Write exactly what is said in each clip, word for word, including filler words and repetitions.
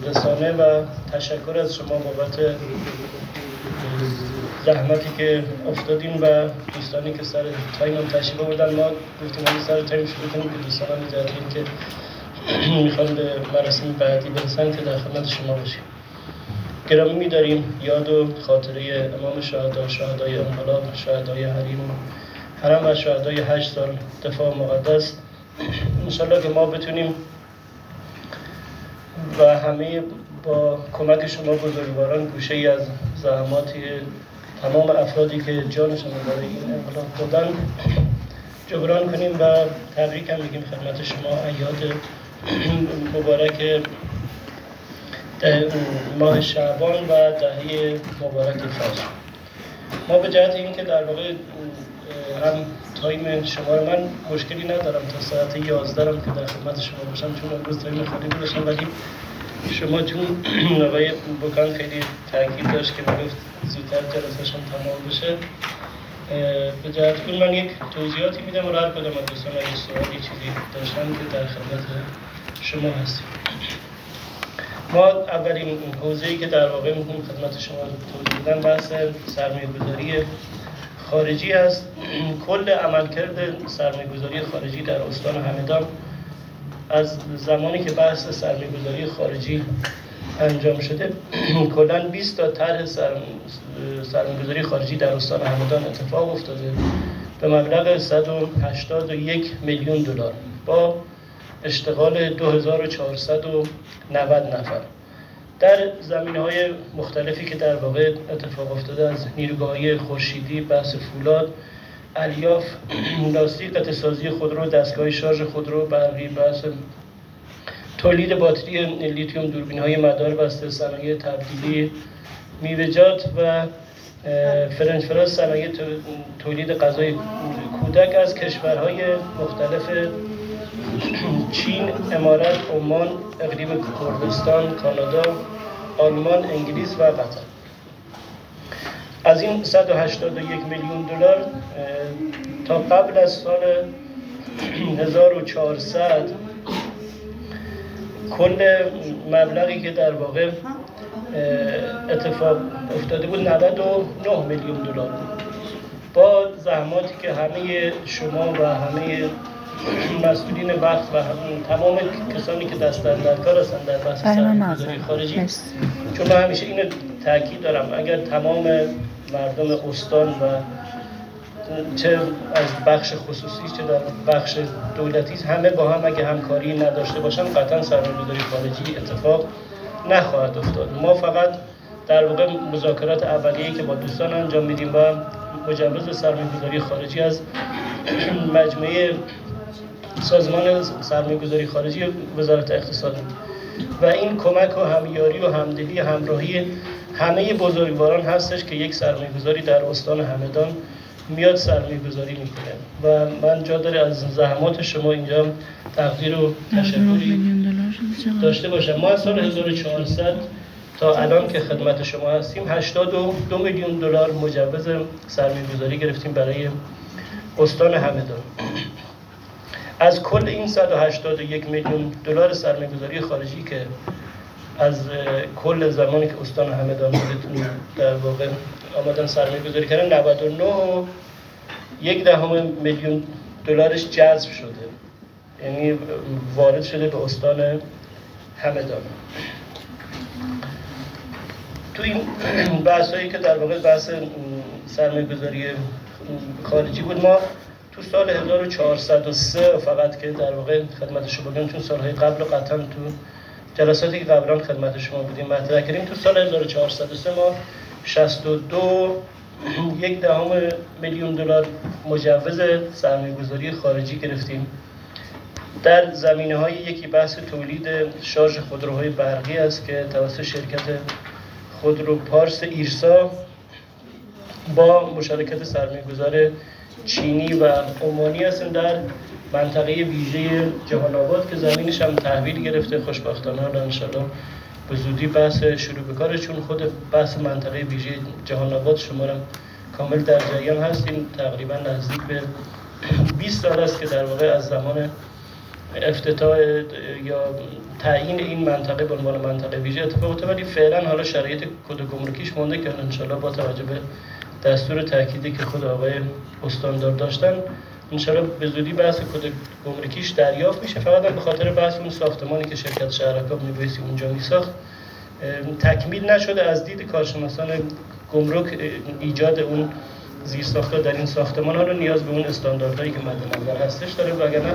رسانه و تشکر از شما بابت زحمتی که افتادین و دوستانی که سر تایم هم تشریف آوردن. ما گفتیم اگه سر تایم شروع کنیم که دوستان هم می‌داریم که میخوان به مراسم بعدی برسن که در خدمت شما باشیم. گرامی می‌داریم یاد و خاطره امام شهدا، شهدای انقلاب، شهدای حریم و حرم و شهدای هشت سال دفاع مقدس. انشالله که ما بتونیم و همه با کمک شما بزرگواران گوشه ای از زحماتی تمام افرادی که جانشان برای این انقلاب دادن جبران کنیم و تبریک هم میگیم خدمت شما ایاد مبارک ماه شعبان و دهه مبارک فجر. ما به جهت این که در واقع هم تایم شما رو من مشکلی ندارم تا ساعت یازده هم که در خدمت شما باشم، چون امروز تایم خالی بودشم، ولی شما چون آقای بوکان خیلی تاکید داشت که میگفت زودتر جلسه‌شون تمام بشه، به جهت اون من یک توضیحاتی میدم و هر کدام از دوستان اگه سوالی چیزی داشتن که در خدمت شما هستیم. ما اولین حوزه‌ای که در واقع می‌خوایم خدمت شما توضیح بدم بحث سرمایه‌گذاری خارجی است. کل عملکرد سرمایه‌گذاری خارجی در استان همدان از زمانی که بحث سرمایه‌گذاری خارجی انجام شده کلاً بیست تا طرح سرمایه‌گذاری خارجی در استان همدان اتفاق افتاده به مبلغ صد و هشتاد و یک میلیون دلار با اشتغال دو هزار و چهارصد و نود نفر در زمینه‌های مختلفی که در واقع اتفاق افتاده، از نیروگاهی خورشیدی، بحث فولاد، الیاف، لاستیک، قطعه‌سازی خودرو، دستگاه شارژ خودرو برقی، بحث تولید باتری لیتیوم، دوربین‌های مدار بسته، صنایع تبدیلی میوه‌جات و فرنج فراز، صنایع تولید غذای کودک از کشورهای مختلف چین، امارات، عمان، اقلیم کردستان، کانادا، آلمان، انگلیس و قطر. از این صد و هشتاد و یک میلیون دلار تا قبل از سال هزار و چهارصد کل مبلغی که در واقع اتفاق افتاده بود نود و نه میلیون دلار بود. با زحماتی که همه شما و همه مسئولین وقت و تمام کسانی که دست در کار هستند در بحث سرمایه‌گذاری خارجی، چون من همیشه اینو تاکید دارم، اگر تمام مردم استان و چه از بخش خصوصی چه در بخش دولتی همه با هم اگه همکاری نداشته باشن قطعا سرمایه‌گذاری خارجی اتفاق نخواهد افتاد. ما فقط در واقع مذاکرات اولیه‌ای که با دوستان انجام میدیم و مجوز سرمایه‌گذاری خارجی از مجموعه سازمان سرمایه‌گذاری خارجی وزارت اقتصاد و این کمک و همیاری و همدلی همراهی همه بزرگواران هستش که یک سرمایه‌گذاری در استان همدان میاد سرمایه‌گذاری میکنه و من جا داره از زحمات شما اینجا تقدیر و تشکری داشته باشم. ما از سال هزار و چهارصد تا الان که خدمت شما هستیم هشتاد و دو میلیون دلار مجوز سرمایه‌گذاری گرفتیم برای استان همدان. از کل این صد و هشتاد و یک میلیون دلار سرمایه‌گذاری خارجی که از کل زمانی که استان همدان بتونیم در واقع آمدن سرمایه‌گذاری کردن نود و نه و یک دهم میلیون دلارش جذب شده، یعنی وارد شده به استان همدان. تو این بحثایی که در واقع بحث سرمایه‌گذاری خارجی بود، ما تو سال هزار و چهارصد و سه فقط که در واقع خدمت شما بودیم، چون سالهای قبل قطعا تو جلساتی که قبلا خدمت شما بودیم مطرح کردیم، تو سال هزار و چهارصد و سه ما شصت و دو یک دهم میلیون دلار مجوز سرمایه‌گذاری خارجی گرفتیم در زمینه‌های یکی بحث تولید شارژ خودروهای برقی است که توسط شرکت خودرو پارس ایرسا با مشارکت سرمایه‌گذار چینی و عمانی هستن در منطقه ویژه جهان آباد که زمینش هم تحویل گرفته. خوشبختانه حالا انشالله به زودی بحث شروع به کاره، چون خود بحث منطقه ویژه جهان آباد شما را کامل در جریان هستیم. تقریبا نزدیک به بیست سال است که در واقع از زمان افتتاح یا تعیین این منطقه به عنوان منطقه ویژه اتفاق افتاد، ولی فعلا حالا شرایط کد گمرکیش مونده که ان شاءالله با توجه به دستور تأکیدی که خود آقای استاندار داشتن ان شاءالله به زودی بحث کد گمرکیش دریافت میشه. فقط هم به خاطر بحث اون ساختمانی که شرکت شهرکاب میبایستی اونجا میساخت تکمیل نشده، از دید کارشناسان گمرک ایجاد اون زیرساخت‌ها در این ساختمان‌ها رو نیاز به اون استانداردهایی که مد نظر هستش داره، وگرنه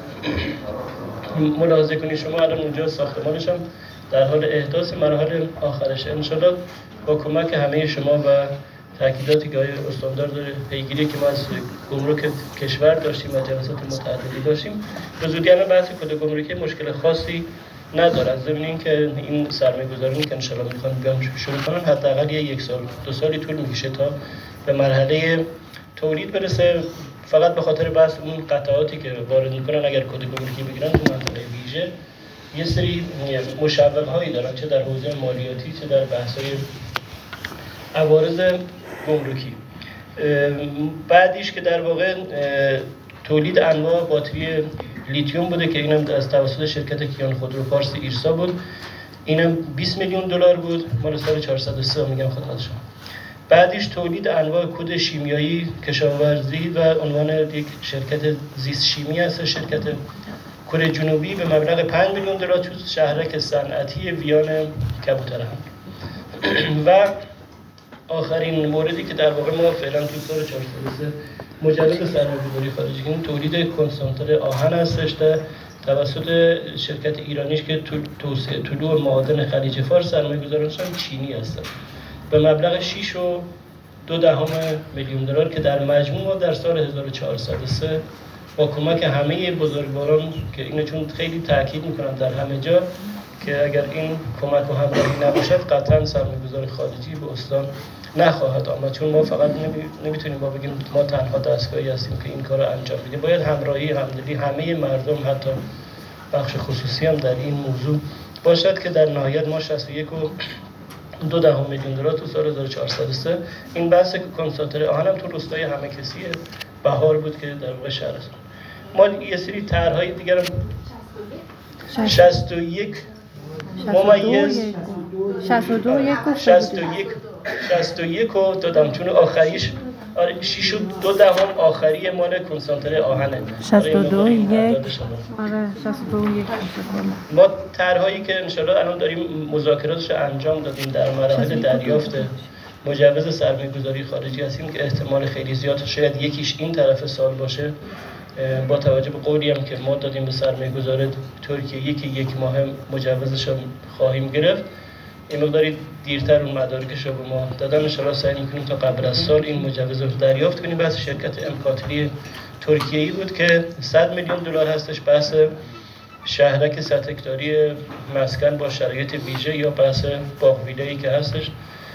ملاحظه کنید شما الان اونجا ساختمانش هم در حال احداث مراحل آخرشه. ان شاءالله با کمک همه شما و تاکیداتی که آقای استاندار داره، پیگیری که ما از گمرک کشور داشتیم و جلسات متعددی داشتیم، به زودی الان بحث کد گمرکی مشکل خاصی نداره. ضمن اینکه این سرمایه‌گذارانی که ان شاءالله میخوان بیان شروع کنن حداقل یک سال دو سالی طول میکشه تا به مرحله تولید برسه. فقط به خاطر بحث اون قطعاتی که وارد میکنن اگر کد گمرکی بگیرن تو منطقه ویژه یه سری مشوق‌هایی دارن، چه در حوزه مالیاتی چه در بحث‌های عوارض گمرکی. بعدیش که در واقع تولید انواع باتری لیتیوم بوده که اینم از توسط شرکت کیان خودرو فارس ایرسا بود، اینم بیست میلیون دلار بود، مال سال چهارصد و سه میگم خدمت شما. بعدیش تولید انواع کود شیمیایی کشاورزی و عنوان یک شرکت زیست شیمی هست، شرکت کره جنوبی به مبلغ پنج میلیون دلار تو شهرک صنعتی ویان کبوترهم. و آخرین موردی که در واقع ما فعلا تو سال چهارصد و سه مجوز سرمایه‌گذاری خارجی این تولید کنسانتره آهن هستش توسط شرکت ایرانیش که توسعه طلوع معادن خلیج فارس سرمایه‌گذارانش هم چینی هستن به مبلغ شش و دو دهم میلیون دلار که در مجموع در سال هزار و چهارصد و سه با کمک همه بزرگواران که اینو چون خیلی تاکید میکنن در همه جا که اگر این کمک و همراهی نباشد قطعا سرمایه‌گذار خارجی به استان نخواهد آمد، چون ما فقط نمی... نمیتونیم ما بگیم ما تنها دستگاهی هستیم که این کار رو انجام بدیم. باید همراهی همدلی همه مردم حتی بخش خصوصی هم در این موضوع باشد که در نهایت ما شصت و یک و دو دهم میلیون دلار تو سال هزار و چهارصد و سه این بحث کنسانتره آهن هم تو روستای همه کسی بهار بود که در واقع شهر است. ما یه سری طرح‌های دیگر هم شصت و یک ممیز شصت و دو یک شصت و یک شصت و یک و دادم چون آخریش آره شش و دو دهم آخری مال کنسانتره آهنه. شصت و دو یک آره شصت و دو یک ما طرح‌هایی که ان شاءالله الان داریم مذاکراتش انجام دادیم در مراحل دریافت مجوز سرمایه‌گذاری خارجی هستیم که احتمال خیلی زیاد شاید یکیش این طرف سال باشه، با توجه به قولی هم که ما دادیم به سرمایه‌گذار ترکیه یکی یک ماه مجوزش هم خواهیم گرفت. این مقداری دیرتر اون مدارکش رو به ما دادن، ان شاءالله سعی می‌کنیم تا قبل از سال این مجوز رو دریافت کنیم. بحث شرکت امکاتری ترکیه‌ای بود که صد میلیون دلار هستش، بحث شهرک صد هکتاری مسکن با شرایط ویژه یا بحث باغ ویلایی که هستش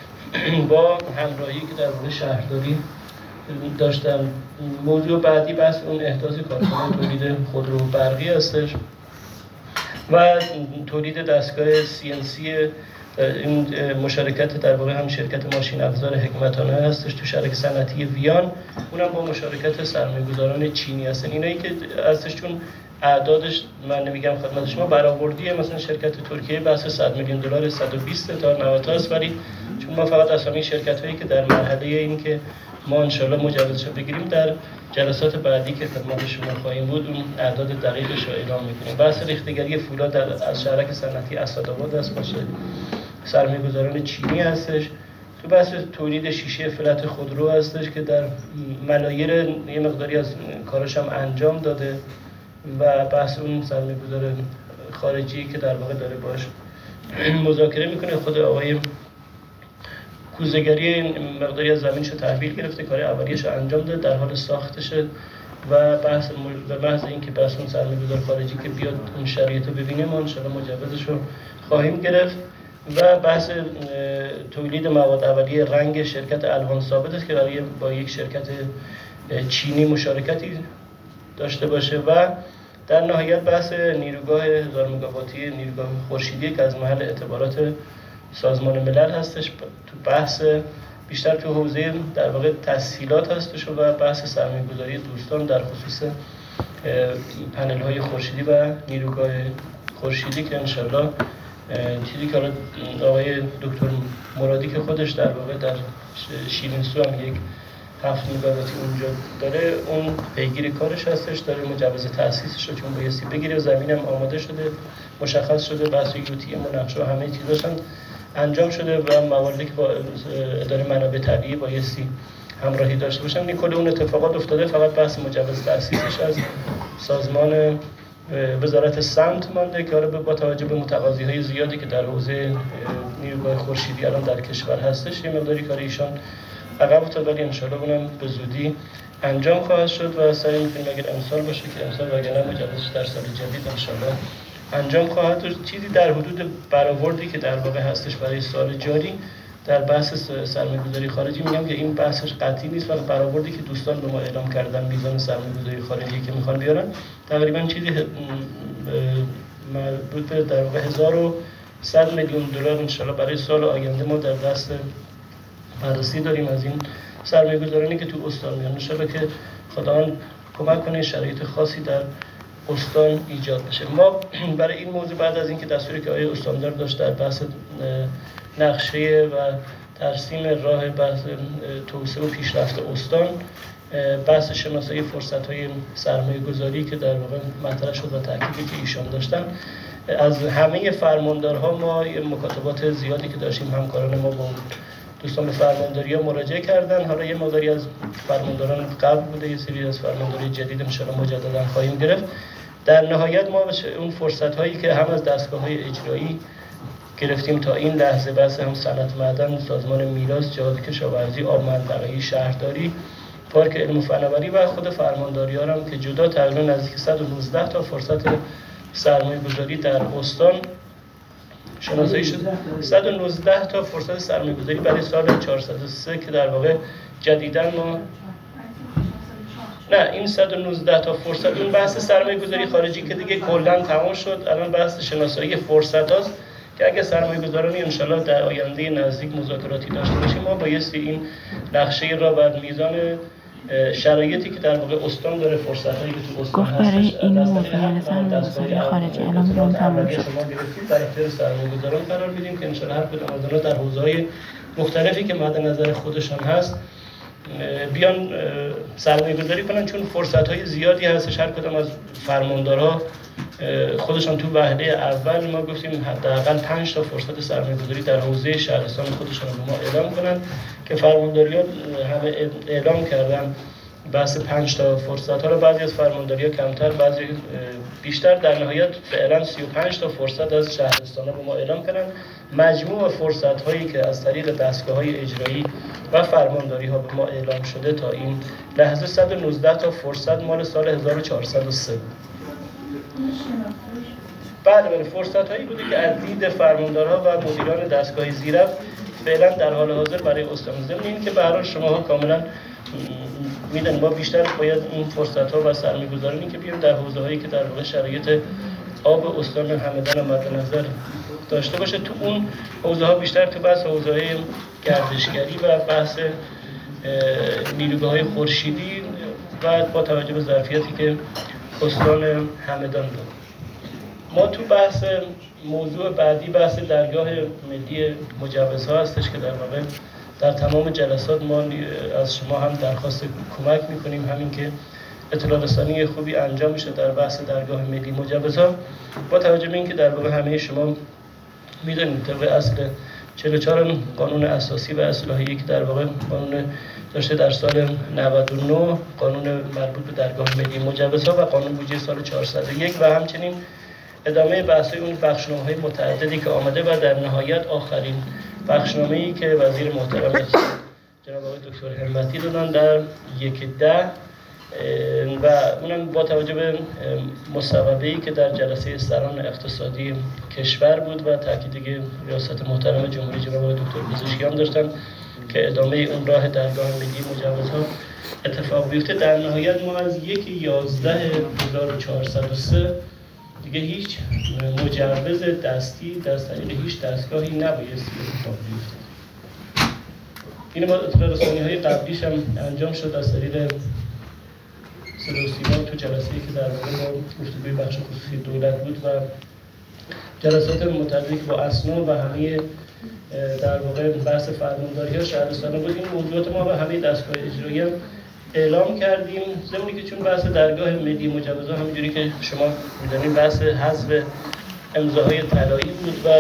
با همراهی که در واقع شهرداری داشتم. موضوع بعدی بحث اون احداث کارخانه تولید خودرو برقی هستش و تولید دستگاه سی ان سی. این مشارکت در واقع هم شرکت ماشین افزار حکمتانه هستش تو شرکت صنعتی ویان، اونم با مشارکت سرمایه‌گذاران چینی هستن. اینایی که هستش چون اعدادش من نمیگم خدمت شما برآوردیه، مثلا شرکت ترکیه بحث صد میلیون دلار صد و بیست تا نود است، ولی چون ما فقط اسامی شرکت‌هایی که در مرحله این که ما ان شاءالله مجوزش رو بگیریم در جلسات بعدی که خدمت شما خواهیم بود اون اعداد دقیقش رو اعلام می‌کنیم. بحث ریختگری فولاد از شهرک صنعتی اسدآباد است باشه سرمایه‌گذاران چینی هستش. تو بحث تولید شیشه فلت خودرو هستش که در ملایر یه مقداری از کارش هم انجام داده و بحث اون سرمایه‌گذار خارجی که در واقع داره باش مذاکره میکنه. خود آقای کوزه‌گری مقداری از زمینش رو تحویل گرفته، کار اولیه‌اش رو انجام داده، در حال ساختشه و بحث و بحث این که بحث اون سرمایه‌گذار خارجی که بیاد اون شرایط رو ببینه ما ان شاءالله مجوزش رو خواهیم گرفت. و بحث تولید مواد اولیه رنگ شرکت الوان ثابت است که برای با یک شرکت چینی مشارکتی داشته باشه و در نهایت بحث نیروگاه هزار مگاواتی نیروگاه خورشیدی که از محل اعتبارات سازمان ملل هستش. تو بحث بیشتر تو حوزه در واقع تسهیلات هستش و بحث سرمایه‌گذاری دوستان در خصوص پنل های خورشیدی و نیروگاه خورشیدی که انشالله چیزی که آقای دکتر مرادی که خودش در واقع در شیرینسو هم یک هفت مگاواتی اونجا داره، اون پیگیر کارش هستش، داره مجوز تأسیسش رو چون بایستی بگیره، زمینم آماده شده، مشخص شده، بحث یوتی ام نقشه و همه چیزاشون انجام شده و مواردی که با اداره منابع طبیعی بایستی همراهی داشته باشن. این کل اون اتفاقات افتاده، فقط بحث مجوز تأسیسش از سازمان وزارت سمت مانده که حالا با توجه به متقاضی‌های زیادی که در حوزه نیروگاه خورشیدی الان در کشور هستش، یه مقداری کار ایشان عقب افتاد، ولی انشالله اونم به زودی انجام خواهد شد و سعی می‌کنیم اگر امسال باشه که امسال وگرنه مجوزش در سال جدید انشالله انجام خواهد شد. چیزی در حدود برآوردی که در واقع هستش برای سال جاری در بحث سرمایه‌گذاری خارجی، میگم که این بحثش قطعی نیست، ولی برآوردی که دوستان به ما اعلام کردن میزان سرمایه‌گذاری خارجی که میخوان بیارن تقریبا چیزی مربوط به در واقع هزار و صد میلیون دلار انشالله برای سال آینده ما در دست بررسی داریم از این سرمایه‌گذارانی که تو استان میان. انشالله که خداوند کمک کنه شرایط خاصی در استان ایجاد بشه. ما برای این موضوع بعد از اینکه دستوری که آقای استاندار داشت در بحث نقشه و ترسیم راه بحث توسعه و پیشرفت استان، بحث شناسایی فرصت‌های سرمایه‌گذاری که در واقع مطرح شد و تأکیدی که ایشان داشتن، از همه فرماندارها ما مکاتبات زیادی که داشتیم، همکاران ما با دوستان به فرمانداری‌ها مراجعه کردن. حالا یه مقداری از فرمانداران قبل بوده، یه سری از فرمانداری جدید ان شاءالله مجددا خواهیم گرفت. در نهایت ما اون فرصت‌هایی که هم از دستگاه‌های اجرایی گرفتیم تا این لحظه، بحث هم صنعت معدن، سازمان میراث، جهاد کشاورزی، آب منطقه‌ای، شهرداری، پارک علم و فناوری و خود فرمانداری‌ها هم که جدا تقریبا نزدیک صد و نوزده تا فرصت سرمایه‌گذاری در استان شناسایی شد. صد و نوزده تا فرصت سرمایه‌گذاری برای سال چهارصد و سه که در واقع جدیداً ما نه این صد و نوزده تا فرصت، این بحث سرمایه‌گذاری خارجی که دیگه کلاً تمام شد، الان بحث شناسایی فرصت هاست که اگه سرمایه‌گذارانی انشالله در آینده نزدیک مذاکراتی داشته باشیم، ما بایستی این نقشه را بر میزان شرایطی که در واقع استان داره، فرصتایی که تو استان هست برای این موضوع سرمایه‌گذاری خارجی الان میون تمام شد، شما گرفتید در اختیار سرمایه‌گذاران قرار میدیم که انشالله هر کدوم از اونها در حوزه‌های مختلفی که مد نظر خودشان هست بیان سرمایه‌گذاری کنن، چون فرصت‌های زیادی هستش. هر کدوم از فرماندارها خودشان تو وهله اول ما گفتیم حداقل پنج تا فرصت سرمایه‌گذاری در حوزه شهرستان خودشان به ما اعلام کنن که فرمانداری‌ها همه اعلام کردن بحث پنج تا فرصت ها رو، بعضی از فرمانداری‌ها کمتر، بعضی بیشتر، در نهایت فعلا سی و پنج تا فرصت از شهرستان‌ها به ما اعلام کردن. مجموع فرصت هایی که از طریق دستگاه‌های اجرایی و فرمانداری‌ها به ما اعلام شده تا این لحظه صد و نوزده تا فرصت مال سال هزار و چهارصد و سه بود. بله بله فرصت هایی بوده که از دید فرماندارها و مدیران دستگاه زیرفت فعلا در حال حاضر برای استان ضمن این که به هر حال شماها کاملا میدونید ما بیشتر باید این فرصت ها و سرمایه‌گذارانی که بیان در حوزه هایی که در واقع شرایط آب استان همدان مد نظر داشته باشه، تو اون حوزه ها بیشتر تو بحث حوزه های گردشگری و بحث نیروگاه های خورشیدی و با توجه به ظرفیتی که استان همدان داره. ما تو بحث موضوع بعدی بحث درگاه ملی مجوزها هستش که در واقع در تمام جلسات ما از شما هم درخواست کمک میکنیم، همین که اطلاع رسانی خوبی انجام میشه در بحث درگاه ملی مجوزها، با توجه به اینکه در واقع همه شما میدونید طبق اصل چهل و چهار قانون اساسی و اصلاحیه‌ای که در واقع قانون داشته در سال نود و نه، قانون مربوط به درگاه ملی مجوزها و قانون بودجه سال چهارصد و یک و همچنین ادامه بحث‌های اون بخشنامه‌های متعددی که آمده و در نهایت آخرین بخشنامه‌ای که وزیر محترم جناب آقای دکتر همتی دادن در یک ده و اونم با توجه به مصوبه‌ای که در جلسه سران اقتصادی کشور بود و تاکیدی که ریاست محترم جمهوری جناب آقای دکتر پزشکیان داشتن که ادامه اون راه درگاه ملی مجوزها اتفاق بیفته. در نهایت ما از یک یازده هزار و چهارصد و سه دیگه هیچ مجوز دستی در طریق هیچ دستگاهی نبایست اتفاق بیفته. این ما اطلاع رسانی‌های قبلیش هم انجام شد از طریق صدا و سیما تو جلسه‌ای که در واقع با گفتگوی بخش خصوصی دولت بود و جلسات متعلق با اسنا و همه در واقع بحث فرمانداری ها شهرستانه بود. این موضوعات ما به همه دستگاه اجرایی هم اعلام کردیم، ضمنی که چون بحث درگاه ملی مجوزها همونجوری که شما می‌دونید بحث حذف امضاهای طلایی بود و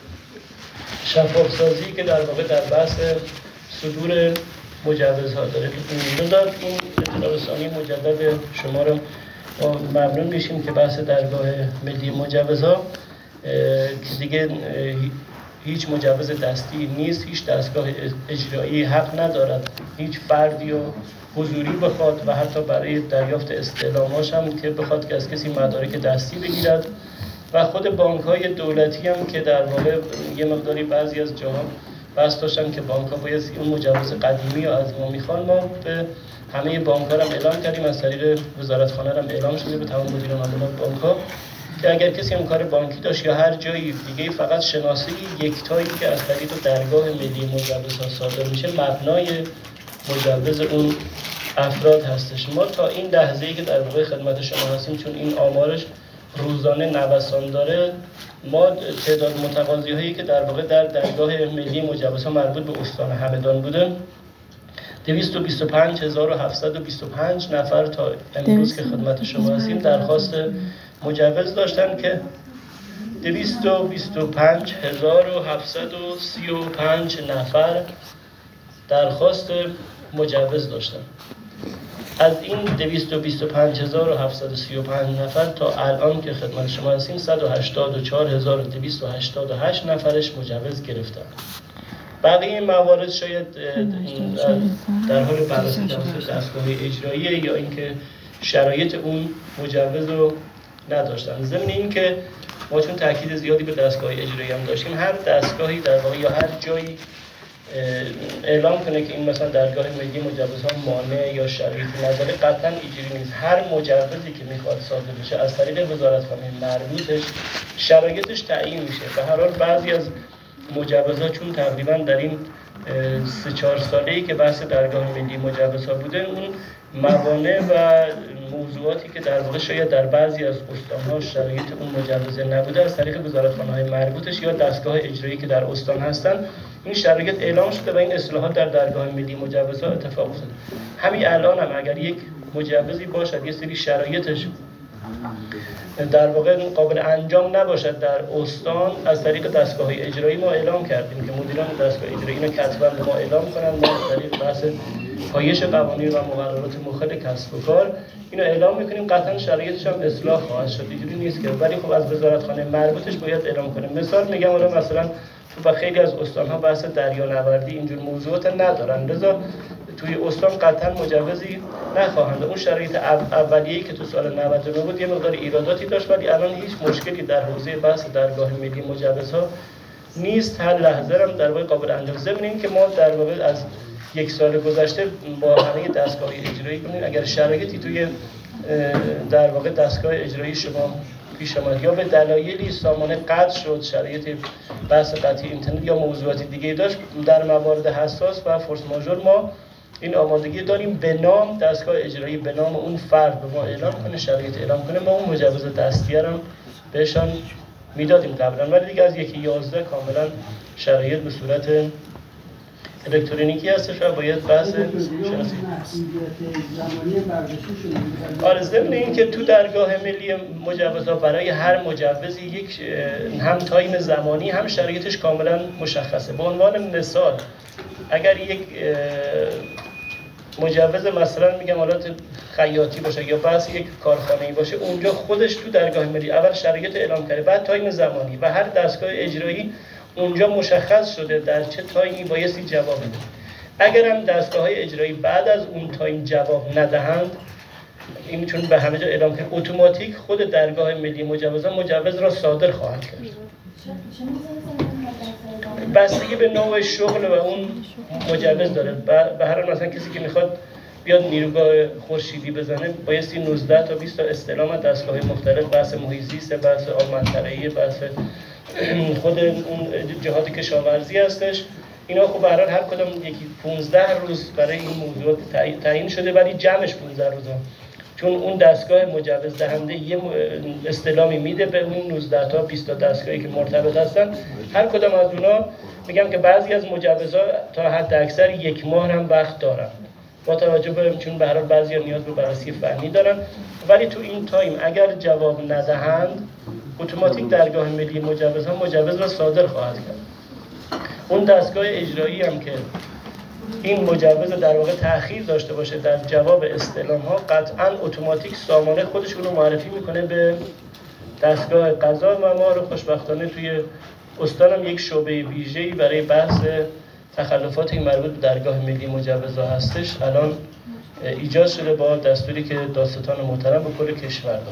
شفاف‌سازی که در واقع در بحث صدور مجوزها داره. بذار این اطلاع رسانی مجدد شما رو ممنون میشیم که بحث درگاه ملی مجوزها که دیگه هیچ مجوز دستی نیست، هیچ دستگاه اجرایی حق ندارد هیچ فردی و حضوری بخواد و حتی برای دریافت استعلاماش هم که بخواد که از کسی مدارک دستی بگیرد و خود بانک‌های دولتی هم که در واقع یه مقداری بعضی از جاها بحث داشتن که بانک‌ها باید اون مجوز قدیمی رو از ما میخوان. ما به همه بانک‌ها هم اعلام کردیم، از طریق وزارتخانه هم اعلام شده به تمام مدیران امانات بانک‌ها که اگر کسی هم کار بانکی داشت یا هر جایی دیگه فقط شناسه یکتایی که از طریق درگاه ملی مجوزها صادر میشه مبنای مجوز اون افراد هستش. ما تا این لحظه‌ای که در واقع خدمت شما هستیم، چون این آمارش روزانه نوسان داره، ما تعداد متقاضی هایی که در واقع در درگاه ملی مجوزها مربوط به استان همدان بوده دویست و بیست و پنج هزار و هفتصد و بیست و پنج نفر تا امروز که خدمت شما هستیم درخواست مجوز داشتن که دویست و بیست و پنج هزار و هفتصد و سی و پنج نفر درخواست مجوز داشتن. از این دویست و بیست و پنج هزار و هفتصد و سی و پنج نفر تا الان که خدمت شما هستیم صد و هشتاد و چهار هزار و دویست و هشتاد و هشت نفرش مجوز گرفتن. بقیه موارد شاید در حال بررسی توسط دستگاه اجرایی یا اینکه شرایط اون مجوز رو نداشتن. ضمن اینکه ما چون تاکید زیادی به دستگاه اجرایی هم داشتیم، هر دستگاهی در واقع یا هر جایی اعلام کنه که این مثلا درگاه ملی مجوزها مانع یا شرایطی نداره قطعا اجری نیست. هر مجوزی که میخواد صادر بشه از طریق وزارتخانه مربوطش شرایطش تعیین میشه. به هر حال بعضی از مجوزها چون تقریبا در این سه چهار ساله‌ای که بحث درگاه ملی مجوزها بوده، اون موانع و موضوعاتی که در واقع شاید در بعضی از استان‌ها شرایط اون مجوز نبوده از طریق وزارتخانه‌های مربوطش یا دستگاه اجرایی که در استان هستن این شرایط اعلام شده و این اصلاحات در درگاه ملی مجوزها اتفاق افتاده. همین الان هم اگر یک مجوزی باشد یه سری شرایطش در واقع قابل انجام نباشد در استان، از طریق دستگاه اجرایی ما اعلام کردیم که مدیران دستگاه اجرایی اینو کتباً به ما اعلام کنن. ما از طریق بحث پایش قوانین و مقررات مخل کسب و کار اینو اعلام میکنیم، قطعا شرایطش هم اصلاح خواهد شد. اینجوری نیست که ولی خب از وزارتخانه مربوطش باید اعلام کنیم. مثال میگم حالا مثلا تو خیلی از استان‌ها بحث دریانوردی اینجور موضوعات ندارن، لذا توی استان قطعا مجوزی نخواهند. اون شرایط اولیه‌ای که تو سال نود و نه بود یه مقدار ایراداتی داشت، ولی الان هیچ مشکلی در حوزه بحث درگاه ملی مجوزها نیست. هر لحظه هم در واقع قابل انجام. ضمن این که ما در واقع از یک سال گذشته با همه دستگاه اجرایی کنیم اگر شرایطی توی در واقع دستگاه اجرایی شما پیش آمد یا به دلایلی سامانه قطع شد، شرایط بحث قطعی اینترنت یا موضوعاتی دیگه داشت، در موارد حساس و فورس ماژور ما این آمادگی داریم به نام دستگاه اجرایی به نام اون فرد به ما اعلام کنه، شرایط اعلام کنه، ما اون مجوز دستیه رو بهشان میدادیم قبلا، ولی دیگه از یکی یازده کاملا شرایط به صورت الکترونیکی هستش و باید بحث شناسی آره. ضمن این که تو درگاه ملی مجوزها برای هر مجوزی یک هم تایم زمانی هم شرایطش کاملا مشخصه. به عنوان مثال اگر یک مجوز مثلا میگم حالات خیاطی باشه یا بحث یک کارخانه‌ای باشه، اونجا خودش تو درگاه ملی اول شرایط اعلام کرده، بعد تایم زمانی و هر دستگاه اجرایی اونجا مشخص شده در چه تایمی بایستی جواب بده. اگر هم دستگاه‌های اجرایی بعد از اون تایم جواب ندهند، این چون به همه جا اعلام کرده، اتوماتیک خود درگاه ملی مجوزها مجوز را صادر خواهد کرد. بستگی به نوع شغل و اون مجوز داره. به هر حال مثلا کسی که میخواد بیاد نیروگاه خورشیدی بزنه بایستی نوزده تا بیست تا استعلام از دستگاه‌های مختلف، بحث محیط زیست، بحث آب منطقه‌ای، بحث خود اون جهات کشاورزی هستش. اینا خب به هر حال هر کدام یکی پانزده روز برای این موضوع تعیین شده، ولی جمعش پانزده روزه. چون اون دستگاه مجوز دهنده یه استلامی میده به اون نوزده تا بیست تا دستگاهی که مرتبط هستن. هر کدام از اونا میگم که بعضی از مجوزها تا حد اکثر یک ماه هم وقت دارن، با توجه به چون به هر حال بعضی‌ها نیاز به بررسی فنی دارن. ولی تو این تایم اگر جواب ندهند اتوماتیک درگاه ملی مجوزها مجوز را صادر خواهد کرد. اون دستگاه اجرایی هم که این مجوز در واقع تأخیر داشته باشه در جواب استلام ها قطعاً اتوماتیک سامانه خودشون رو معرفی میکنه به دستگاه قضا و ما رو خوشبختانه توی استانم یک شعبه ویژه‌ای برای بحث تخلفات این مربوط به درگاه ملی مجوزها هستش الان ایجاد شده با دستوری که دادستان محترم به کل کشور داده.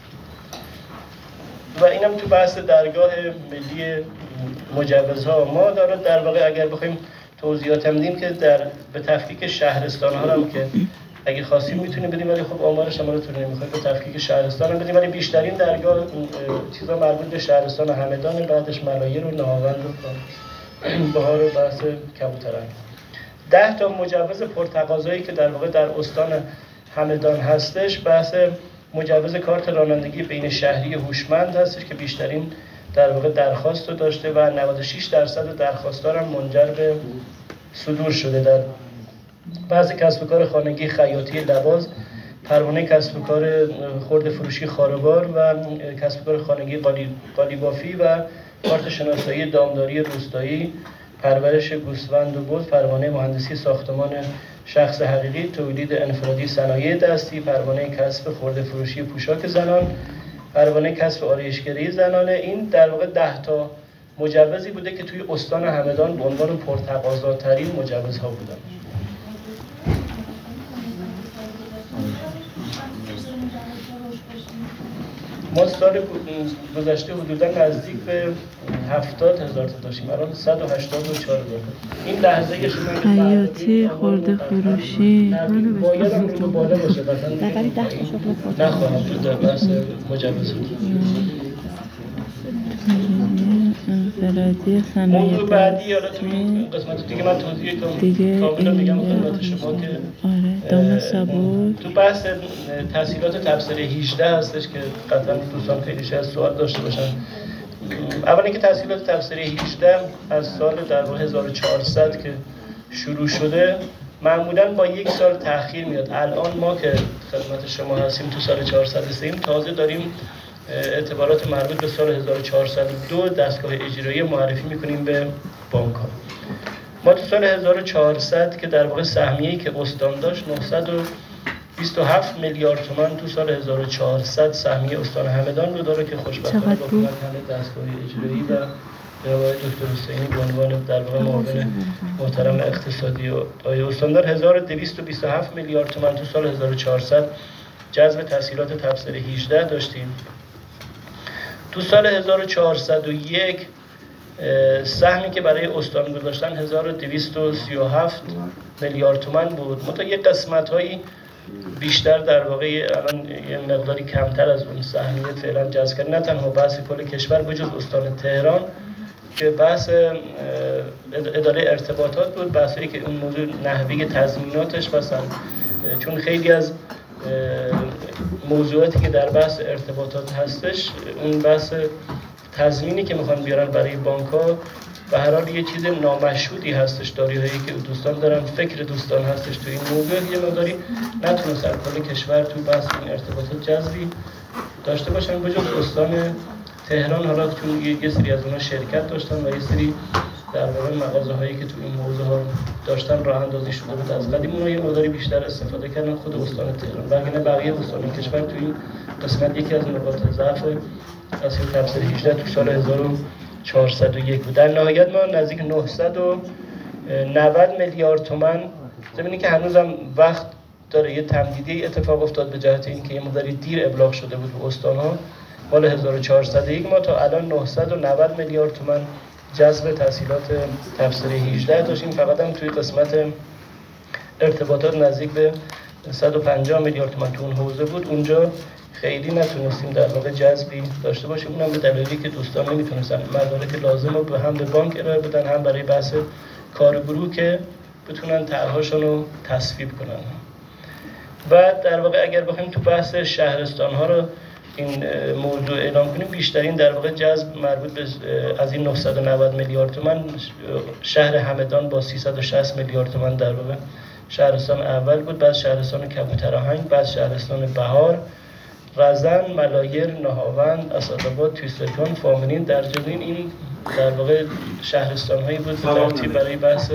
و اینم تو بحث درگاه ملی مجوزها ما داره. در واقع اگر بخوایم توضیحات هم بدیم که در به تفکیک شهرستان ها هم که اگه خواستیم میتونیم بدیم، ولی خب آمارش هم رو نمیخواد به تفکیک شهرستان هم بدیم، ولی بیشترین درگاه چیزا مربوط به شهرستان همدان، بعدش ملایر و نهاوند و بهار و بحث کبوترنگ. ده تا مجوز پرتقاضایی که در واقع در استان همدان هستش بحث مجوز کارت رانندگی بین شهری هوشمند هستش که بیشترین در واقع درخواست رو داشته و نود و شش درصد درخواست‌ها هم منجر به صدور شده. در بعض کسب و کار خانگی خیاطی لباس، پروانه کسب و کار خرده فروشی خاروبار و کسب و کار خانگی قالی بافی و کارت شناسایی دامداری روستایی، پرورش گوسفند و بز، پروانه مهندسی ساختمان شخص حقیقی، تولید انفرادی صنایع دستی، پروانه کسب خرده فروشی پوشاک زنان، پروانه کسب آرایشگری زنانه. این در واقع ده تا مجوزی بوده که توی استان همدان به عنوان پرتقاضاترین مجوزها بودن. ما سال گذشته حدوداً نزدیک به هفتاد هزار تا داشتیم، الان صد و هشتاد و چهار هزار. این لحظه شما خیاطی خرده فروشی باید هم رو بالا باشه، ولی ده تا شغل نخواهم تو در بحث مجوز انفرادی صنایع موضوع بعدی. حالا تو این قسمت دیگه من توضیح کامل میگم خدمت شما که آره دام سبود تو بحث تسهیلات تبصره هجده هستش که قطعا دوستان خیلی شاید سوال داشته باشن. اولا که تسهیلات تبصره هجده از سال در واقع هزار و چهارصد که شروع شده معمولاً با یک سال تأخیر میاد. الان ما که خدمت شما هستیم تو سال چهارصد هستیم، تازه داریم اعتبارات مربوط به سال هزار و چهارصد و دو دستگاه اجرایی معرفی میکنیم به بانک ها. ما تو سال هزار و چهارصد که در واقع سهمیه‌ای که استان داشت نهصد و بیست و هفت میلیارد تومان تو سال هزار و چهارصد سهمیه استان همدان رو داره که خوشبختانه با کمک همه دستگاه اجرایی و جناب دکتر حسینی به عنوان در واقع معاون محترم اقتصادی و آیه استاندار هزار و دویست و بیست و هفت میلیارد تومان تو سال هزار و چهارصد جذب تسهیلات تبصره هجده داشتیم. تو سال هزار و چهارصد و یک سهمی که برای استان گذاشتن هزار و دویست و سی و هفت میلیارد تومان بود. متا یک قسمت‌هایی بیشتر در واقع الان یه مقداری کمتر از اون سهمیه فعلا جذب کرد، نه تنها بحث کل کشور بجز استان تهران که بحث اداره ارتباطات بود، بحثی که اون موضوع نحوه تضمیناتش مثلا چون خیلی از موضوعاتی که در بحث ارتباطات هستش اون بحث تضمینی که میخوان بیارن برای بانک ها به هر حال یه چیز نامشهودی هستش، داری‌هایی که دوستان دارن، فکر دوستان هستش تو این موضوع یه مقداری نتونست در کل کشور تو بحث این ارتباطات جذبی داشته باشن بجز استان تهران. حالا چون یه سری از اونها شرکت داشتن و یه سری در واقع مغازه هایی که تو این موضوع ها داشتن راه اندازی شده بود از قدیم، اونها یه مقداری بیشتر استفاده کردن خود استان تهران. وگرنه بقیه استان کشور تو این قسمت یکی از نقاط ضعف تسهیل تبصره هجده تو سال هزار و چهارصد و یک بود. در نهایت ما نزدیک نهصد و نود میلیارد تومان زمینی که هنوزم وقت داره یه تمدیدی اتفاق افتاد به جهت اینکه یه مقداری دیر ابلاغ شده بود به استان‌ها. مال هزار و چهارصد و یک ما تا الان نهصد و نود میلیارد تومان جذب تسهیلات تبصره هجده داشتیم. فقط هم توی قسمت ارتباطات نزدیک به صد و پنجاه میلیارد تومان تو اون حوزه بود، اونجا خیلی نتونستیم در واقع جذبی داشته باشیم، اونم به دلیلی که دوستان نمیتونستن مدارک لازم رو هم به بانک ارائه بدن هم برای بحث کارگروه که بتونن طرح‌هاشون رو تصویب کنن. و در واقع اگر بخوایم تو بحث شهرستان ها رو این موضوع اعلام کنیم، بیشترین در واقع جذب مربوط به از این نهصد و نود میلیارد تومان شهر همدان با سیصد و شصت میلیارد تومان در واقع شهرستان اول بود، بعد شهرستان کبوترآهنگ، بعد شهرستان بهار، رزن، ملایر، نهاوند، اسدآباد، تویسترگان، فامنین. در جنین این در واقع شهرستان هایی بود به ترتیب برای بحث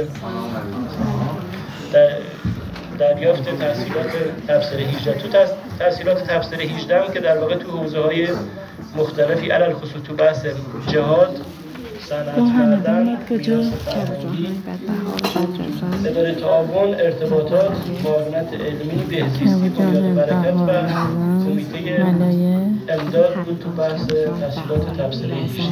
در دریافت تحصیلات تبصره هجده. تو تحصیلات تبصره هجده هم که در واقع تو حوزه های مختلفی علل خصوص تو بحث جهاد، صنعت کردن، میراث فرهنگی، اداره تعاون، ارتباطات، معاونت علمی، بهزیستی، بنیاد برکت و کمیته امداد بود تو بحث تحصیلات تبصره هجده.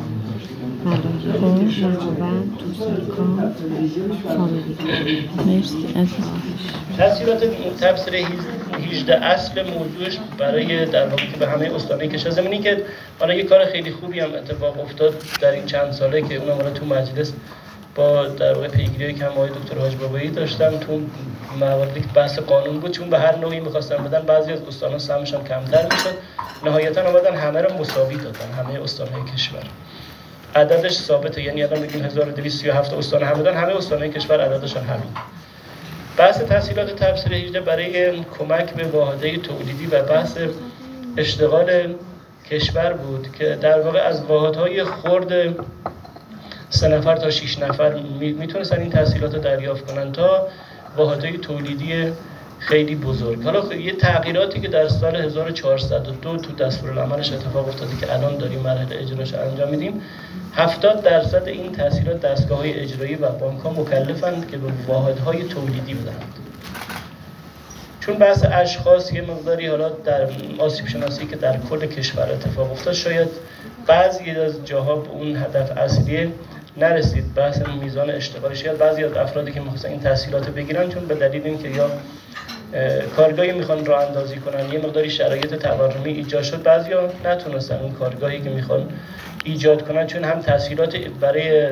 تحصیلات تبصره هجده اصل موضوعش برای در واقع که به همه استانهای کشور زمینی که حالا یه کار خیلی خوبی هم اتفاق افتاد در این چند ساله که اونم حالا تو مجلس با در واقع پیگیری که هم آقای دکتر حاج بابایی داشتن تو مواردی که بحث قانون بود، چون به هر نوعی می‌خواستن بدن بعضی از استان‌ها سهمشون کمتر میشد، نهایتاً اومدن همه رو مساوی دادن، همه استان‌های کشور. عددش ثابته، یعنی الان میگیم هزار و دویست و سی و هفت استان همدان، همه استان‌های کشور عددشون همین. بحث تحصیلات تبصره هجده برای کمک به واحدهای تولیدی و بحث اشتغال کشور بود که در واقع از واحدهای خرد سه نفر تا شش نفر میتونستن این تحصیلات رو دریافت کنن تا واحدهای تولیدی خیلی بزرگ. حالا یه تغییراتی که در سال هزار و چهارصد و دو تو دستورالعملش اتفاق افتاده که الان داریم مرحله اجراش انجام میدیم، هفتاد درصد این تحصیلات دستگاه‌های اجرایی و بانک‌ها مکلفند که به واحدهای تولیدی بدهند. چون بحث اشخاص یه مقداری حالا در آسیب شناسی که در کل کشور اتفاق افتاد، شاید بعضی از جاها به اون هدف اصلی نرسید، بحث میزان اشتغالش. شاید بعضی از افرادی که می‌خواستن این تحصیلات بگیرن چون به دلیل اینکه یا کارگاهی میخوان راه اندازی کنن، یه مقداری شرایط تورمی ایجاد شد، بعضیا نتونستن اون کارگاهی که میخوان ایجاد کنن، چون هم تسهیلات برای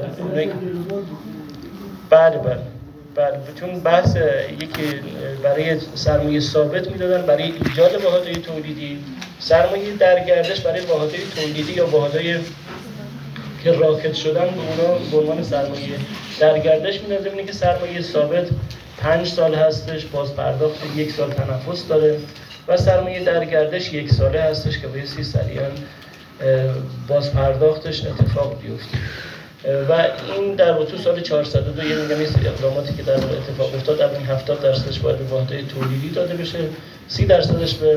بله بله بله چون بحث یکی برای سرمایه ثابت میدادن برای ایجاد واحدهای تولیدی، سرمایه در گردش برای واحدهای تولیدی یا واحدهای که راکد شدن به اونا به عنوان سرمایه در گردش میدادن. اینه که سرمایه ثابت پنج سال هستش، باز پرداخت یک سال تنفس داره، و سرمایه در گردش یک ساله هستش که بایستی سریعا باز پرداختش اتفاق بیفته. و این در واقع سال چهارصد و دو یه میگم این اقداماتی که در واقع اتفاق افتاد، در این هفتاد درصدش باید به واحدهای تولیدی داده بشه، سی درصدش به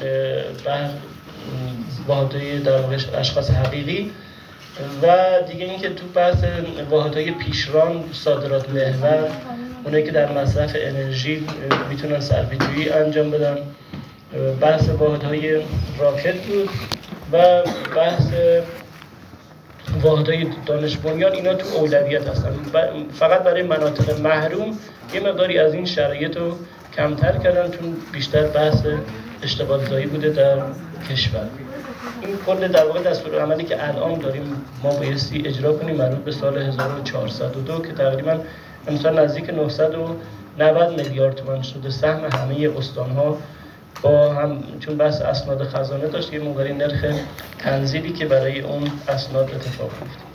واحدهای در واقع اشخاص حقیقی، و دیگه اینکه تو بحث واحدهای پیشران، صادرات محور، اونایی که در مصرف انرژی میتونن صرفه‌جویی انجام بدن، بحث واحدهای راکد بود و بحث واحدهای دانش بنیان. اینا تو اولویت هستن، فقط برای مناطق محروم یه مقداری از این شرایط رو کمتر کردن چون بیشتر بحث اشتغال زایی بوده در کشور. این کل در واقع دستورالعملی که الان داریم ما بایستی اجرا کنیم مربوط به سال هزار و چهارصد و دو که تقریبا امسال نزدیک نهصد و نود میلیارد تومان شده. سهم همه استان‌ها با هم چون بحث اسناد خزانه داشت، یه مقداری نرخ تنزیلی که برای اون اسناد اتفاق افتاد.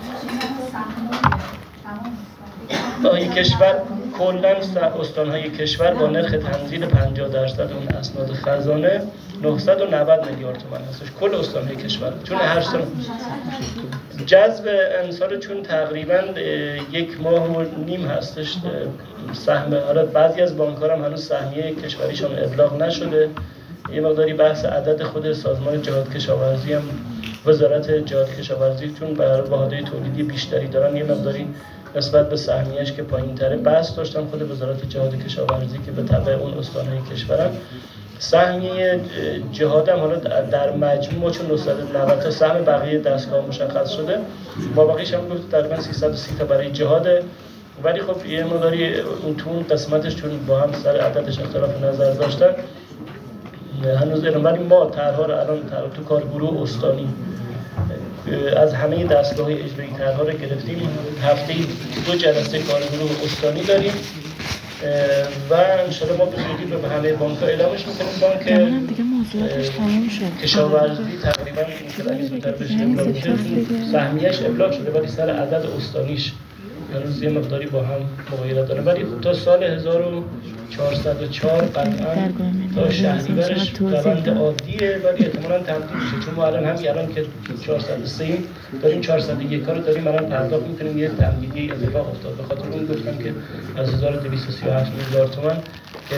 این کشور کلاً استان‌های کشور با نرخ تنزیل پنجاه درصد اون اسناد خزانه نهصد و نود میلیارد تومان هستش کل استان‌های کشور. چون هر سال جذب امسال چون تقریباً یک ماه و نیم هستش سهم، حالا بعضی از بانک‌ها هم هنوز سهمیه کشوریشون ابلاغ نشده، یه مقداری بحث عدد خود سازمان جهاد کشاورزی هم وزارت جهاد کشاورزی چون برای واحدهای تولیدی بیشتری دارن، یه مقداری نسبت به سهمیه‌اش که پایین‌تره بحث داشتن خود وزارت جهاد کشاورزی که به تبع اون استان‌های کشورن. سهمیه جهاد هم حالا در مجموع چون نهصد و نود تا سهم بقیه دستگاه مشخص شده، ما بقیش هم گفت تقریبا سیصد و سی تا برای جهاده، ولی خب یه مقداری اون تو قسمتش چون با هم سر عددش اختلاف نظر داشتن هنوز ایران، ولی ما طرح‌ها رو الان تو کارگروه استانی از همه دستگاه‌های اجرایی طرح‌ها رو گرفتیم. هفته‌ای دو جلسه کارگروه استانی داریم و انشالله ما به زودی به همه بانک ها اعلامش میکنیم. بانک کشاورزی تقریبا این که اگه زودتر بشه ابلاغ میشه، سهمیه‌اش ابلاغ شده ولی سر عدد استانیش هنوز یه مقداری با هم مغایرت داره، ولی تا سال هزار و چهارصد و چهار قطعا تا شهریورش روند عادیه، ولی احتمالاً تمدید میشه، چون ما الان همین الان که چهارصد و سه داریم چهارصد و یک رو داریم الان پرداخت میکنیم، یه تمدیدی اتفاق افتاد. به خاطر اون گفتم که از هزار و دویست و سی و هفت میلیارد تومان که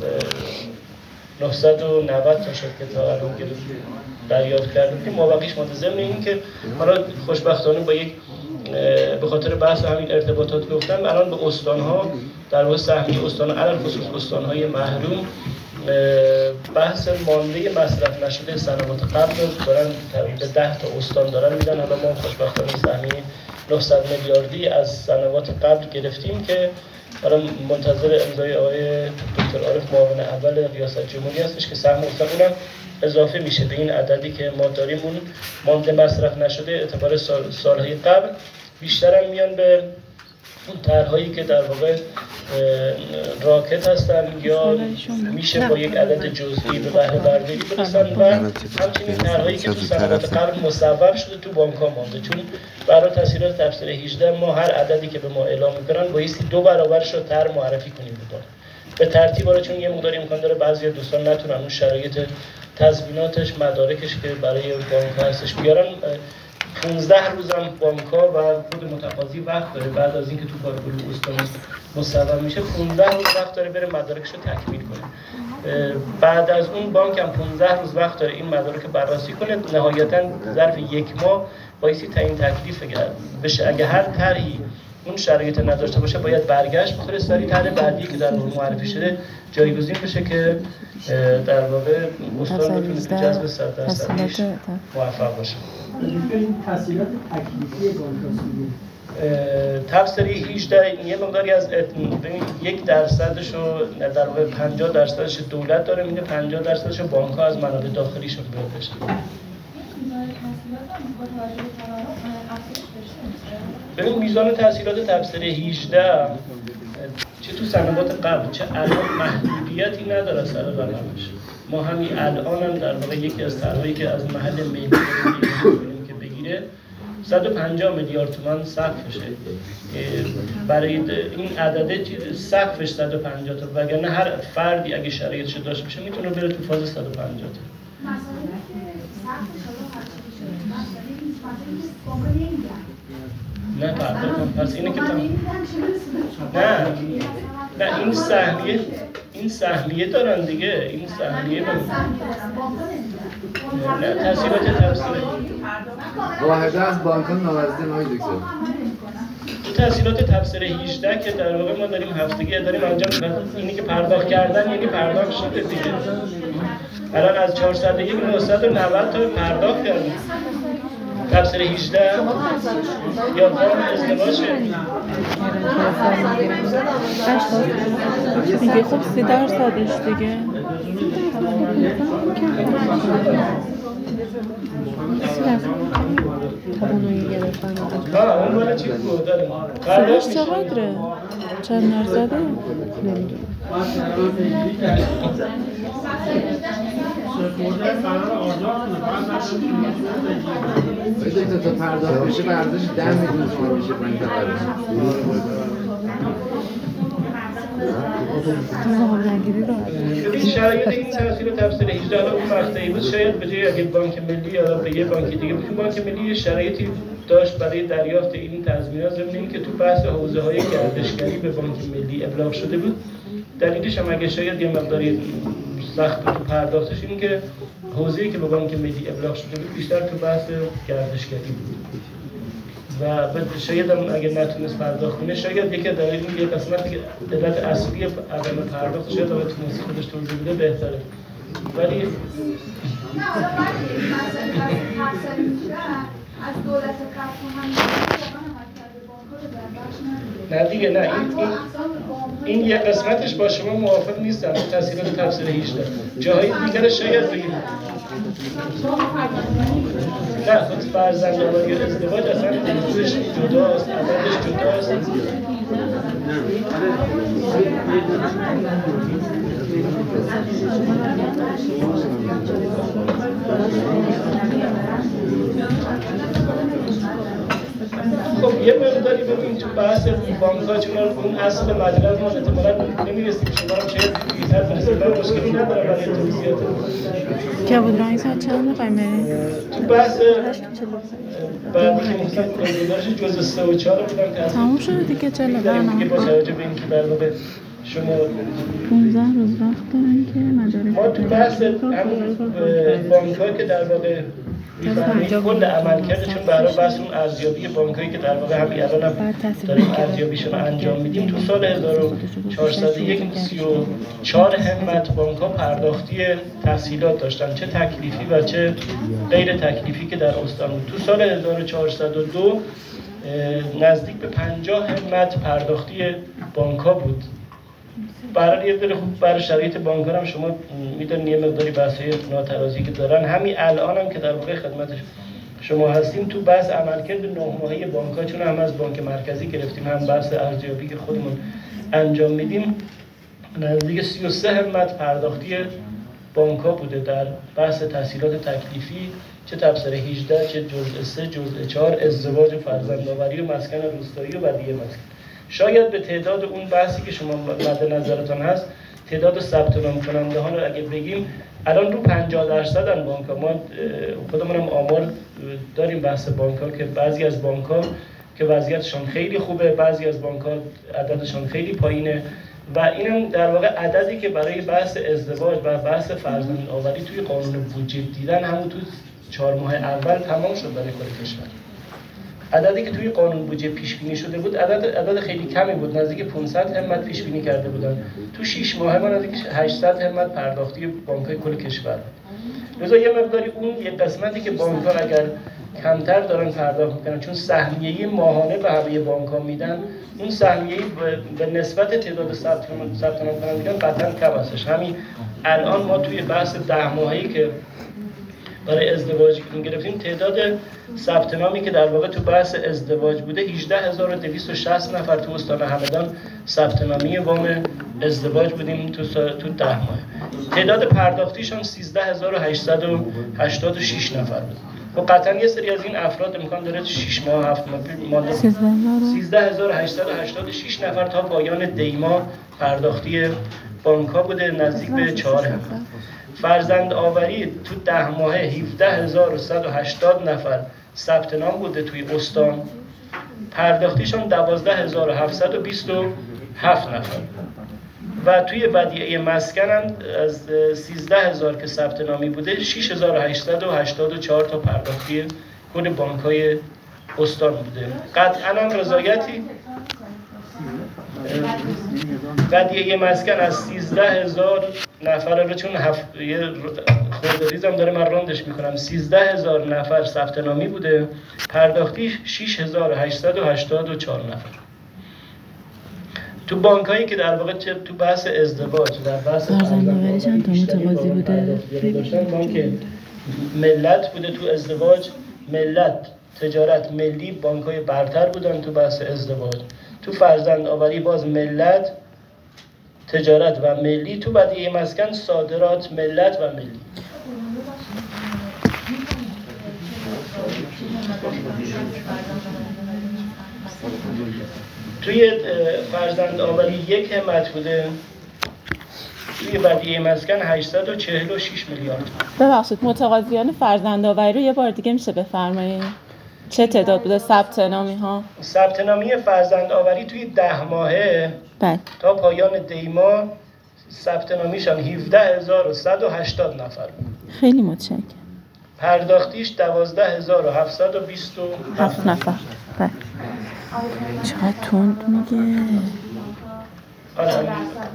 نهصد و نود تا شد که تا الان دریافت کردیم که مابقیش ماده ضمن این که حالا خوشبختانه با یک به خاطر بحث همین ارتباطات گفتم الان به استان‌ها در واقع سهمیه استان علل خصوص استان‌های محروم بحث مانده مصرف نشده سنوات قبل دارن تقریبا ده تا استان دارن میدن. حالا ما خوشبختانه سهمیه نهصد میلیاردی از سنوات قبل گرفتیم که حالا منتظر امضای آقای دکتر عارف معاون اول ریاست جمهوری هستش که سهم استان اضافه میشه به این عددی که ما داریم. اون مانده مصرف نشده اعتبار سال سالهای قبل بیشتر هم میان به اون طرح‌هایی که در واقع راکت هستن یا میشه با یک عدد جزئی به بهره برداری برسن و همچنین طرح‌هایی که تو سنوات قبل مصوب شده تو بانک‌ها مانده، چون برای تسهیلات تبصره هجده ما هر عددی که به ما اعلام میکنن بایستی دو برابرش رو طرح معرفی کنیم به بانک به ترتیب، آره، چون یه مقدار امکان داره بعضی دوستان نتونن اون شرایط تضمیناتش مدارکش که برای بانک هستش بیارن. پانزده روزم بانک‌ها و خود متقاضی وقت داره بعد از اینکه تو کارگروه استانی مصوب میشه پانزده روز وقت داره بره مدارکش رو تکمیل کنه. بعد از اون بانک هم پانزده روز وقت داره این مدارک بررسی کنه. نهایتاً ظرف یک ماه بایستی تعیین تکلیف بشه. اگه هر طرحی اون شرایط نداشته باشه باید برگشت بخوره سری طرح بعدی که در واقع معرفی شده جایگزین بشه که در واقع استان بتونه تو جذب صد درصدش موفق باشه. این تسهیلات تکلیفی بانک تبصره هجده یه مقداری از یک درصدش رو در واقع پنجاه درصدش دولت داره میده، پنجاه درصدش رو بانک‌ها از منابع داخلیشون بیاد بشه. ببین میزان تسهیلات تبصره هجده چه تو سنوات قبل چه الان محدودیتی نداره سر رقمش. ما همین الان هم در واقع یکی از طرحایی که از محل ملی که بگیره صد و پنجاه میلیارد تومان سقفشه. برای این عدده سقفش صد و پنجاه تا، وگرنه هر فردی اگه شرایطش داشته باشه میتونه بره تو فاز صد و پنجاه تا. نه پرداختم پس اینه که تام نه نه این سهمیه این سهمیه دارن دیگه، این سهمیه دارن. نه تسهیلات تبصره واحده از بانکان نوازده نهای دکتر تو تسهیلات تبصره هجده که در واقع ما داریم هفتگی داریم انجام اینی که پرداخت کردن یعنی پرداخت شده دیگه. الان از چهارصد و یک نهصد و نود تا پرداخت کردیم. تبصره هجده یا وام ازدواجه دیگه خب سی درصدش دیگه توانایی گرفتن ها اون مال چی بود داریم سیدش چقدره؟ چند درصده؟ نمیدونم باید تا پرداخت بشه برداشت ده میلیون تومان میشه بانک تقریبا. ببین شرایط این تسهیل تبصره هجده الان اون مقطعی بود شاید به جای اگه بانک ملی یا به یه بانک دیگه بود، بانک ملی شرایطی داشت برای دریافت این تضمینات ضمن اینکه تو بحث حوزه‌های گردشگری به بانک ملی ابلاغ شده بود. دلیلش هم اگه شاید یه مقداری سخت تو پرداختش این که حوزه‌ای که به بانک ملی ابلاغ شده بود بیشتر تو بحث گردشگری بود و شاید هم اگه نتونست پرداخت کنه شاید یکی دلیل این یه قسمتی که علت اصلی عدم پرداخت شاید اگه تونستی خودش توضیح بده بهتره. ولی از دولت قبل هم نه دیگه نه این این, این یه قسمتش با شما موافق نیستم. تسهیلات تبصره هجده جاهای دیگر شاید بگیم نه خود فرزندواری یا ازدواج اصلا موضوعش جداست، عددش جداست. خب یه مقداری ببین تو بحث بانک‌ها چون اون اصل مطلب ما احتمالاً نمی‌رسیم شما هم چه بیشتر برسید من مشکلی ندارم برای توضیحات که بود رنگ ساعت چند می‌خوایم بریم؟ تو بحث بعدی که مثلا گزارش جزء سه و چهار بودم که تموم شده دیگه چله برنامه دیگه با توجه به اینکه در واقع شما پانزده روز وقت دارن که مدارک ما تو بحث همون بانک‌ها که در واقع کل عملکردشون برای بحث اون ارزیابی بانکایی که در واقع همین الان هم داریم ارزیابیشون رو انجام میدیم تو سال هزار و چهارصد و یک سی و چهار همت بانک‌ها پرداختی تسهیلات داشتن چه تکلیفی و چه غیر تکلیفی که در استان بود. تو سال هزار و چهارصد و دو نزدیک به پنجاه همت پرداختی بانک‌ها بود. برای یه ذره خوب برای شرایط بانک‌ها هم شما میدونید یه مقداری بحث‌های ناترازی که دارن. همین الان هم که در واقع خدمت شما هستیم تو بحث عملکرد نه ماهه بانک‌ها چون هم از بانک مرکزی گرفتیم هم بحث ارزیابی که خودمون انجام میدیم نزدیک سی و سه همت پرداختی بانک‌ها بوده در بحث تسهیلات تکلیفی چه تبصره هجده چه جزء سه جزء چهار ازدواج و فرزندآوری و مسکن روستایی و ودیعه مسکن. شاید به تعداد اون بحثی که شما مد نظرتان هست تعداد ثبت نام کننده ها رو اگه بگیم الان رو پنجاه درصد ان بانک ها. ما خودمون هم آمار داریم بحث بانک ها که بعضی از بانک ها که وضعیتشون خیلی خوبه بعضی از بانک ها عددشون خیلی پایینه و اینم در واقع عددی که برای بحث ازدواج و بحث فرزندآوری توی قانون بودجه دیدن همون تو چهار ماه اول تمام شد برای کل کشور. عددی که توی قانون بودجه پیش بینی شده بود عدد عدد خیلی کمی بود نزدیک پانصد همت پیش بینی کرده بودن تو شش ماه ما نزدیک هشتصد همت پرداختی بانک‌های کل کشور. لذا یه مقداری اون یه قسمتی که بانک‌ها اگر کمتر دارن پرداخت میکنن چون سهمیه ماهانه به همه بانک‌ها میدن اون سهمیه به نسبت تعداد ثبت نام کنندگان قطعاً کم هستش. همین الان ما توی بحث ده ماهه‌ای که برای ازدواج گرفتیم تعداد ثبت نامی که در واقع تو بحث ازدواج بوده هجده هزار و دویست و شصت نفر تو استان همدان ثبت نامی وام ازدواج بودیم تو تو ده ماه. تعداد پرداختیشون سیزده هزار و هشتصد و هشتاد و شش نفر بود. و قطعا یه سری از این افراد امکان داره شش ماه هفت ماه سیزده هزار و هشتصد و هشتاد و شش نفر تا پایان دیما پرداختی بانک‌ها بوده نزدیک به چهار همت. فرزند آوری تو ده ماهه هفده هزار و صد و هشتاد نفر ثبت نام بوده توی استان پرداختیشون دوازده هزار و هفتصد و بیست و هفت نفر و توی ودیعه مسکن هم از سیزده هزار که ثبت نامی بوده شش هزار و هشتصد و هشتاد و چهار تا پرداختی کل بانک‌های استان بوده. قطعاً هم رضایتی ودیعه مسکن از سیزده هزار نفر رو چون هفت یه خورده ریزم داره من راندش میکنم سیزده هزار نفر ثبت نامی بوده پرداختی شش هزار و هشتصد و هشتاد و چهار نفر. تو بانکایی که در واقع تو بحث ازدواج در بحث فرزندآوری چند تا متقاضی بوده داشتن بانک ملت بوده تو ازدواج ملت تجارت ملی بانکای برتر بودن تو بحث ازدواج. تو فرزندآوری باز ملت تجارت و ملی تو ودیعه مسکن صادرات ملت و ملی. توی فرزندآوری یک همت بوده توی ودیعه مسکن هشتصد و چهل و شش میلیارد. ببخشید متقاضیان فرزندآوری رو یه بار دیگه میشه بفرمایید چه تعداد بوده ثبت نامی ها؟ ثبت نامی فرزندآوری توی ده ماهه بله تا پایان دیما ثبت نامیشان هفده هزار و صد و هشتاد نفر بود. خیلی متشکرم. پرداختیش دوازده هزار و هفتصد و بیست و هفت نفر. بله. چقدر تند میگه. آره. سهم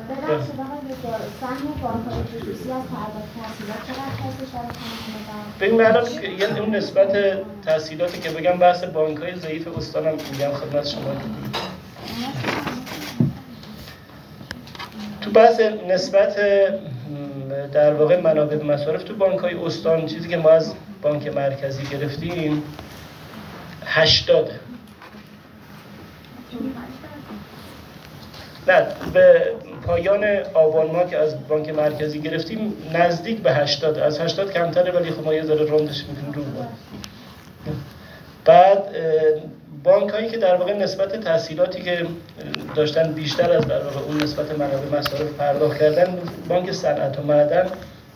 بانک‌های خصوصی از پرداخت تسهیلات چقدر هستش برای ببین الان یه اون نسبت تسهیلاتی که بگم بحث بانک‌های ضعیف استانم میگم خدمت شما. تو بحث نسبت در واقع منابع مصارف تو بانک‌های استان چیزی که ما از بانک مرکزی گرفتیم هشتاد نه به پایان آبان ماه که از بانک مرکزی گرفتیم نزدیک به هشتاد، از هشتاد کمتره ولی خب ما یه ذره روندش میکنیم رو بود. بعد بانک هایی که در واقع نسبت تحصیلاتی که داشتن بیشتر از در واقع اون نسبت منابع مصارف پرداخت کردن، بانک صنعت و معدن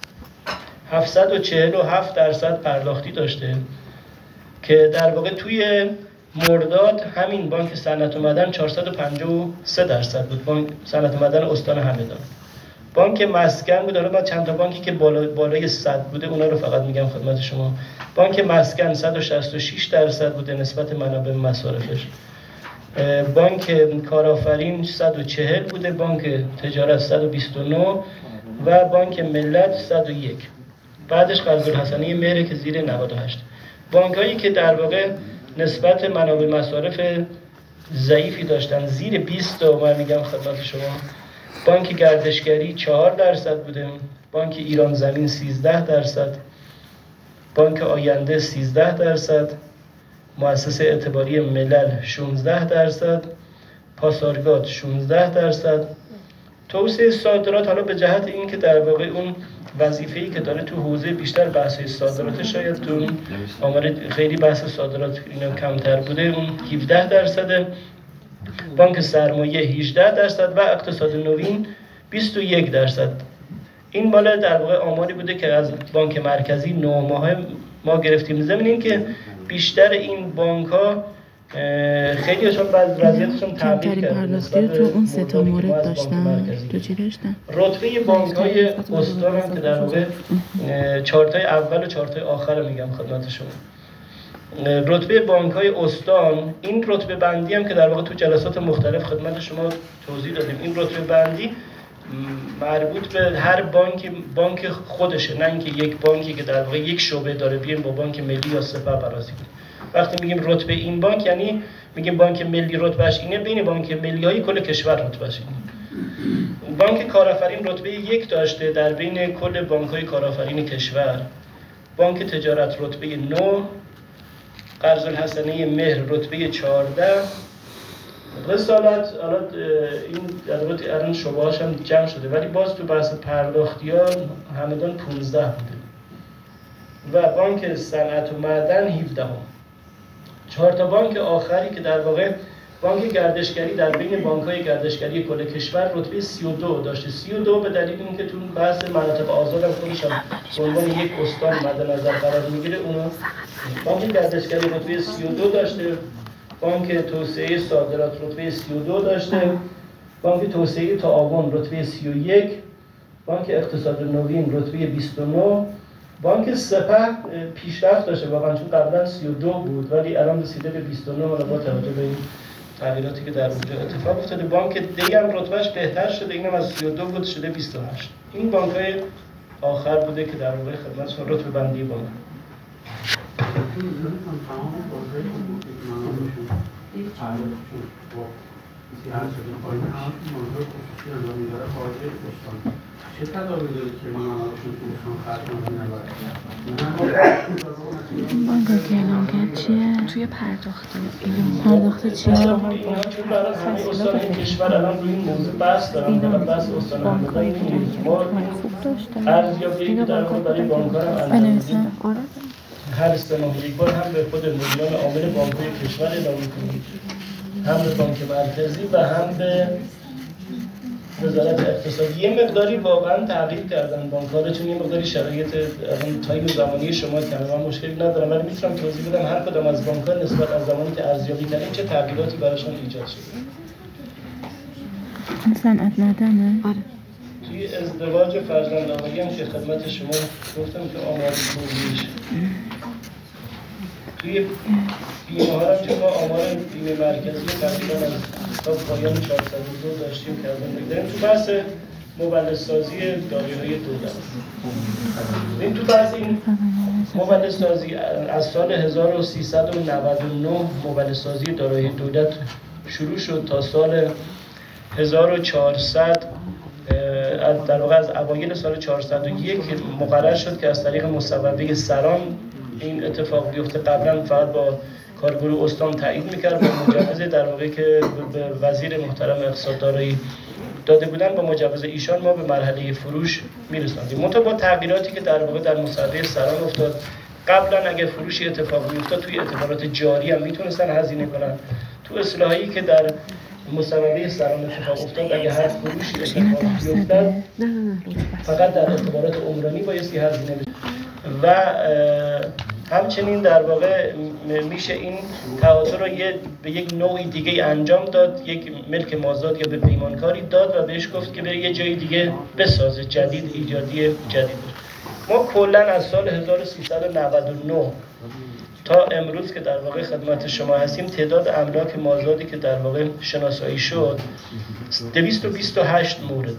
هفتصد و چهل و هفت درصد پرداختی داشته که در واقع توی مرداد همین بانک صنعت و معدن چهارصد و پنجاه و سه درصد بود، بانک صنعت و معدن استان همدان. بانک مسکن بود، حالا من چند تا بانکی که بالا بالای صد بوده اونا رو فقط میگم خدمت شما. بانک مسکن صد و شصت و شش درصد بوده نسبت منابع مصارفش. بانک کارآفرین صد و چهل بوده، بانک تجارت صد و بیست و نه و بانک ملت صد و یک. بعدش قرض‌الحسنه مهر که زیر نود و هشت. بانکایی که در واقع نسبت منابع مصارف ضعیفی داشتن زیر بیست تا من میگم خدمت شما. بانک گردشگری چهار درصد بوده، بانک ایران زمین سیزده درصد، بانک آینده سیزده درصد، مؤسسه اعتباری ملل شانزده درصد، پاسارگاد شانزده درصد. توسعه صادرات حالا به جهت این که در واقع اون وظیفه‌ای که داره تو حوزه بیشتر بحث صادرات، شاید تو آمار خیلی بحث صادرات اینا کمتر بوده، اون هفده درصد. بانک سرمایه هجده درصد و اقتصاد نوین بیست و یک درصد. این مال در واقع آماری بوده که از بانک مرکزی نه ماه ما گرفتیم. ضمن این که بیشتر این بانک ها خیلی هاشون بعد وضعیتشون تغییر کرده. پرداختی تو اون سه تا مورد داشتن تو چی داشتن؟ رتبه بانک های استان هم که در واقع چارتای اول و چارتای آخر میگم خدمت شما. رتبه بانک های استان، این رتبه بندی هم که در واقع تو جلسات مختلف خدمت شما توضیح دادیم، این رتبه بندی مربوط به هر بانک بانک خودشه، نه اینکه یک بانکی که در واقع یک شعبه داره بیایم با بانک ملی یا سپه بررسی کنیم. وقتی میگیم رتبه این بانک یعنی میگیم بانک ملی رتبهش اینه، بین بانک ملی های کل کشور رتبهش اینه. بانک کارآفرین رتبه یک داشته در بین کل بانک های کارآفرین کشور. بانک تجارت رتبه نه، قرض‌الحسنه مهر رتبه چهارده، رسالت حالا این البته الان شعبه‌هاش هم جمع شده ولی باز تو بحث پرداختیان همدان پانزده بوده و بانک صنعت و معدن هفده هم. چهار تا بانک آخری که در واقع بانک گردشگری در بین بانک‌های گردشگری کل کشور رتبه سی و دو داشته. سی و دو به دلیل اینکه تو بحث مناطق آزاد هم خودش هم به عنوان یک استان مد نظر قرار میگیره. اونو بانک گردشگری رتبه سی و دو داشته، بانک توسعه صادرات رتبه سی و دو داشته، بانک توسعه تعاون رتبه سی و یک، بانک اقتصاد نوین رتبه بیست و نه، بانک سپه پیشرفت داشته واقعا چون قبلا سی و دو بود ولی الان رسیده به بیست و نه حالا با توجه به این تغییراتی که در اونجا اتفاق افتاده. بانک دی هم رتبهش بهتر شده، اینم از سی و دو بود شده بیست و هشت. این بانک‌های آخر بوده که در واقع خدمتشون رتبه بندی بانک. چه تدابیر دارید که من آنهاشون که بخوام خرج کنم بانک که اعلام کرد چیه؟ توی پرداخته پرداخته چیه؟ اینا چون برای همه استان کشور الان روی این موضوع بحث دارم، دارم بحث استان همدان می‌کنیم. ما ارزیابی که در واقع برای بانک‌ها هم انجام هر سه ماه یک بار هم به خود مدیران عامل بانک‌های کشور اعلام می‌کنیم، هم به بانک مرکزی و هم به وزارت اقتصاد. یه مقداری واقعا تغییر کردن بانک‌ها رو چون یه مقداری شرایط الان تایم زمانی شما کردن، من مشکلی ندارم ولی میتونم توضیح بدم هر کدام از بانک‌ها نسبت از زمانی که ارزیابی کردیم چه تغییراتی براشون ایجاد شده. این صنعت معدنه؟ آره. توی ازدواج فرزندآوری هم که خدمت شما گفتم که آمار توضیحش. توی بیمه ها هم که ما آمار بیمه مرکزی تقریبا از تا پایان چهارصد و دو داشتیم که الان بگذاریم. تو بحث مبلغ‌سازی دارایی‌های دولت. این تو بحث این مبلغ‌سازی از سال هزار و سیصد و نود و نه مبلغ‌سازی دارایی دولت شروع شد تا سال هزار و چهارصد، در واقع از اوایل سال چهارصد و یک مقرر شد که از طریق مصوبه سران این اتفاق بیفته. قبلا فقط با کارگروه استان تایید میکرد با مجوز در واقع که به وزیر محترم اقتصادداری داده بودن. با مجوز ایشان ما به مرحله فروش میرساندیم. منتها با تغییراتی که در واقع در مصوبه سران افتاد، قبلا اگه فروشی اتفاق میافتاد توی اعتبارات جاری هم میتونستن هزینه کنن. تو اصلاحی که در مصوبه سران اتفاق افتاد، اگه هر فروشی اتفاق بیفتاد فقط در اعتبارات عمرانی بایستی هزینه بشه. و همچنین در واقع میشه این تهاتر رو به یک نوعی دیگه انجام داد، یک ملک مازاد یا به پیمانکاری داد و بهش گفت که به یه جای دیگه بسازه، جدید، ایجادی جدید. ما کلا از سال هزار و سیصد و نود و نه تا امروز که در واقع خدمت شما هستیم، تعداد املاک مازادی که در واقع شناسایی شد دویست و بیست و هشت مورد.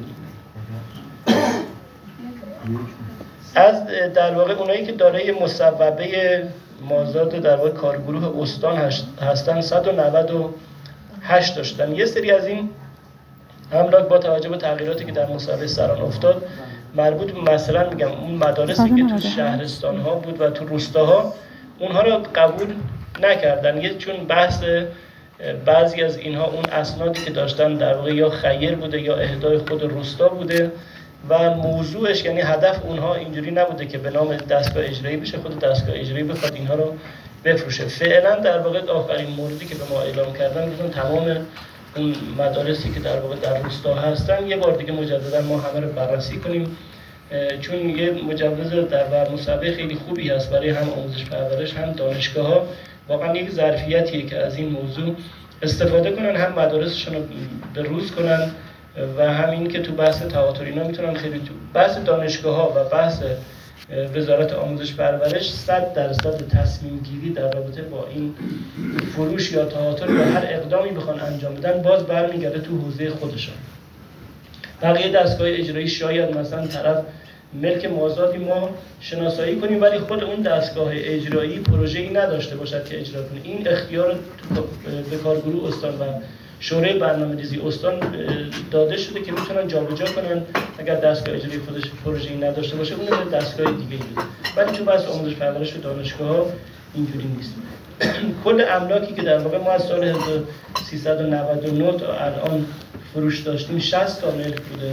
از در واقع اونایی که دارای مصوبه مازاد در واقع کارگروه استان هستن صد و نود و هشت داشتن. یه سری از این املاک با توجه به تغییراتی که در مصوبه سران افتاد مربوط به مثلا میگم اون مدارسی که تو شهرستان ها بود و تو روستاها، اونها رو قبول نکردن. یه چون بحث بعضی از اینها اون اسنادی که داشتن در واقع یا خیر بوده یا اهدای خود روستا بوده و موضوعش، یعنی هدف اونها اینجوری نبوده که به نام دستگاه اجرایی بشه، خود دستگاه اجرایی بخواد اینها رو بفروشه. فعلا در واقع آخرین موردی که به ما اعلام کردن گفتن تمام اون مدارسی که در واقع در روستا هستن یه بار دیگه مجددا ما همه رو بررسی کنیم، چون یه مجوز در بر مصوبه خیلی خوبی هست برای هم آموزش پرورش هم دانشگاه‌ها. واقعا یک ظرفیتیه که از این موضوع استفاده کنن، هم مدارسشون رو به روز کنن و همین که تو بحث تواتر اینا میتونن خیلی تو بحث دانشگاه‌ها و بحث وزارت آموزش پرورش صد درصد تصمیم گیری در رابطه با این فروش یا تواتر یا هر اقدامی بخوان انجام بدن باز برمیگرده تو حوزه خودشون. بقیه دستگاه اجرایی شاید مثلا طرف ملک مازادی ما شناسایی کنیم ولی خود اون دستگاه اجرایی پروژه‌ای نداشته باشد که اجرا کنه. این اختیار تو به کارگروه استان و شورای برنامه‌ریزی استان داده شده که میتونن جابجا کنن اگر دستگاه اجرایی خودش پروژه‌ای نداشته باشه اون رو دستگاه دیگه میده. ولی تو بحث آموزش پرورش و دانشگاه‌ها اینجوری نیست. کل املاکی که در واقع ما از سال هزار و سیصد و نود و نه تا الان فروش داشتیم شصت تا ملک بوده.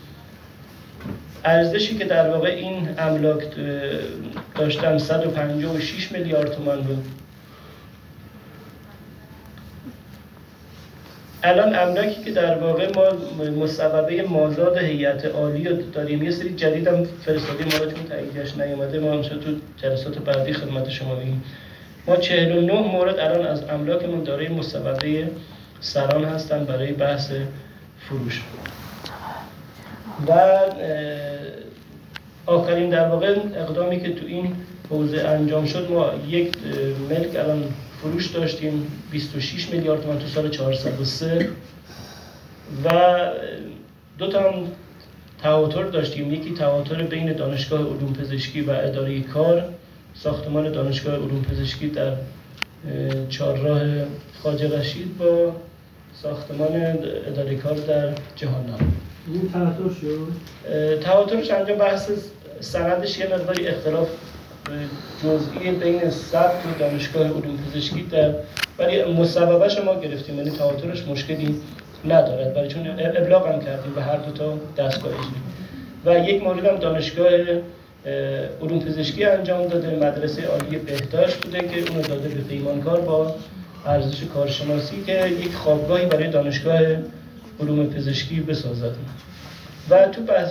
ارزشی که در واقع این املاک داشتن صد و پنجاه و شش میلیارد تومان بود. الان املاکی که در واقع ما مصوبه مازاد هیئت عالی داریم، یه سری جدید هم فرستادیم موراتون تاییدش نیومده، ما هم تو جلسات بعدی خدمت شما میگیم. ما چهل و نه مورد الان از املاکمون دارای مصوبه سران هستن برای بحث فروش. و آخرین در واقع اقدامی که تو این حوزه انجام شد، ما یک ملک الان فروش داشتیم بیست و شش میلیارد تومان تو سال چهارصد و سه و دو تا هم تواتر داشتیم. یکی تواتر بین دانشگاه علوم پزشکی و اداره کار، ساختمان دانشگاه علوم پزشکی در چهارراه خواجه رشید با ساختمان اداره کار در جهان‌آباد. این تواتر شد؟ تواترش انجام بحث سندش یه مقداری اختلاف جزئی بین ثبت و دانشگاه علوم پزشکی در، ولی مصوبه‌اش ما گرفتیم، یعنی تواترش مشکلی ندارد، ولی چون ابلاغ هم کردیم به هر دو تا دستگاه اجرایی. و یک مورد هم دانشگاه علوم پزشکی انجام داده، مدرسه عالی بهداشت بوده که اون داده به پیمانکار با ارزش کارشناسی که یک خوابگاهی برای دانشگاه علوم پزشکی بسازد. و تو بحث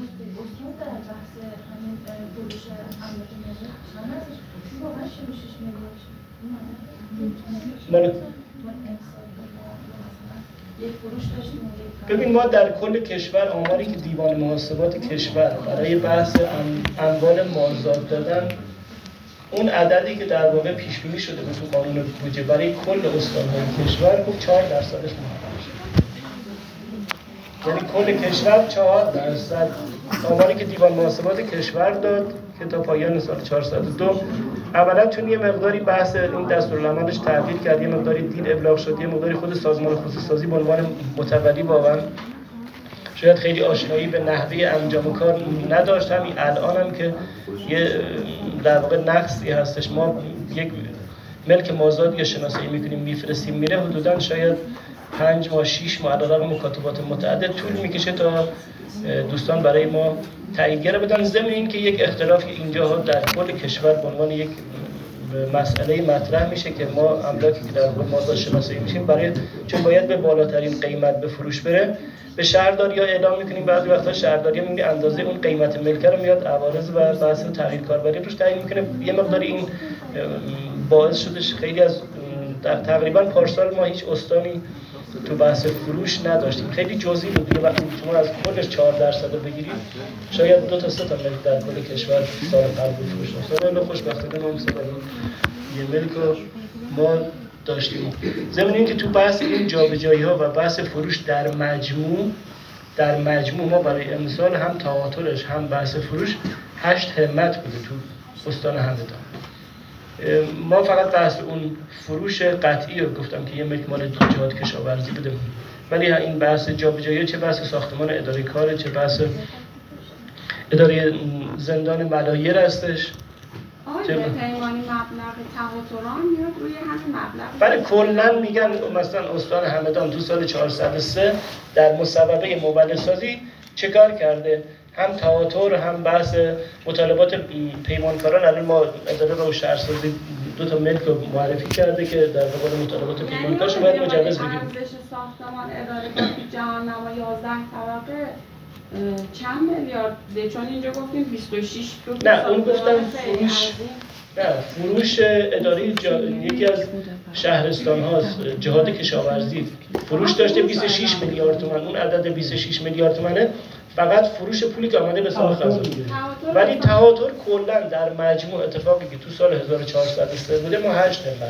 ببین ما در کل کشور آماری که دیوان محاسبات کشور برای بحث اموال مازاد دادن، اون عددی که در واقع پیش بینی شده بود تو قانون بودجه برای کل استان‌های کشور گفت چهار درصدش محقق شد. یعنی کل کشور چهار درصد آماری که دیوان محاسبات کشور داد که تا پایان سال چهارصد و دو اولا چون یه مقداری بحث این دستورالعملش تغییر کرد، یه مقداری دین ابلاغ شد، یه مقداری خود سازمان خصوصی‌سازی به عنوان متولی واقعا شاید خیلی آشنایی به نحوه انجام کار نداشت. همین الان هم که یه در واقع نقصی هستش، ما یک ملک مازاد یا شناسایی میکنیم میفرستیم میره حدوداً شاید پنج ماه شش ماه علیرغم مکاتبات متعدد طول میکشه تا دوستان برای ما تاییدیه بدن. ضمن این که یک اختلافی اینجا در کل کشور به عنوان یک مسئله مطرح میشه که ما املاکی که در مازاد شناسایی میشیم برای چون باید به بالاترین قیمت به فروش بره به شهرداری ها اعلام میکنیم. بعضی وقتا شهرداری ها میگه اندازه اون قیمت ملکه رو میاد عوارض و بحث تغییر کاربری روش تعیین میکنه. یه مقداری این باعث شدش خیلی از تقریبا پارسال ما هیچ استانی تو بحث فروش نداشتیم. خیلی جزئی بود دیگه. وقتی شما از کلش چهار درصد بگیرید شاید دو تا سه تا ملک در کل کشور سال قبل فروش داشت. سال خوشبختانه ما مثلا یه ملک رو ما داشتیم. ضمن اینکه تو بحث این جابجایی‌ها و بحث فروش در مجموع در مجموع ما برای امسال هم تواترش هم بحث فروش هشت همت بوده تو استان همدان. ما فقط بحث اون فروش قطعی رو گفتم که یه ملک مال جهاد کشاورزی بده، ولی این بحث جابجایی چه بحث ساختمان اداره کار چه بحث اداره زندان ملایر هستش. آقای پیمانی مبلغ تواتران میاد روی همین مبلغ. برای کلا میگن مثلا استان همدان تو سال چهارصد و سه در مصوبه مولد سازی چه کار کرده؟ هم تواتر هم بحث مطالبات پیمانکاران. الان ما اداره رو شهرسازی دو تا ملک رو معرفی کرده که در قبال مطالبات پیمانکارش باید مجوز بگیریم. ارزش ساختمان اداره کافی جهان نما یازده طبقه چند میلیارد؟ چون اینجا گفتیم بیست و شش. نه اون گفتم فروش نه فروش اداره جا... یکی از شهرستان هاست جهاد کشاورزی فروش داشته بیست و شش میلیارد تومان. اون عدد بیست و شش میلیارد تومانه فقط فروش پولی که آمده به حساب خزانه. ولی تواتر کلا در مجموع اتفاقی که تو سال هزار و چهارصد و سه بوده ما هشت همت.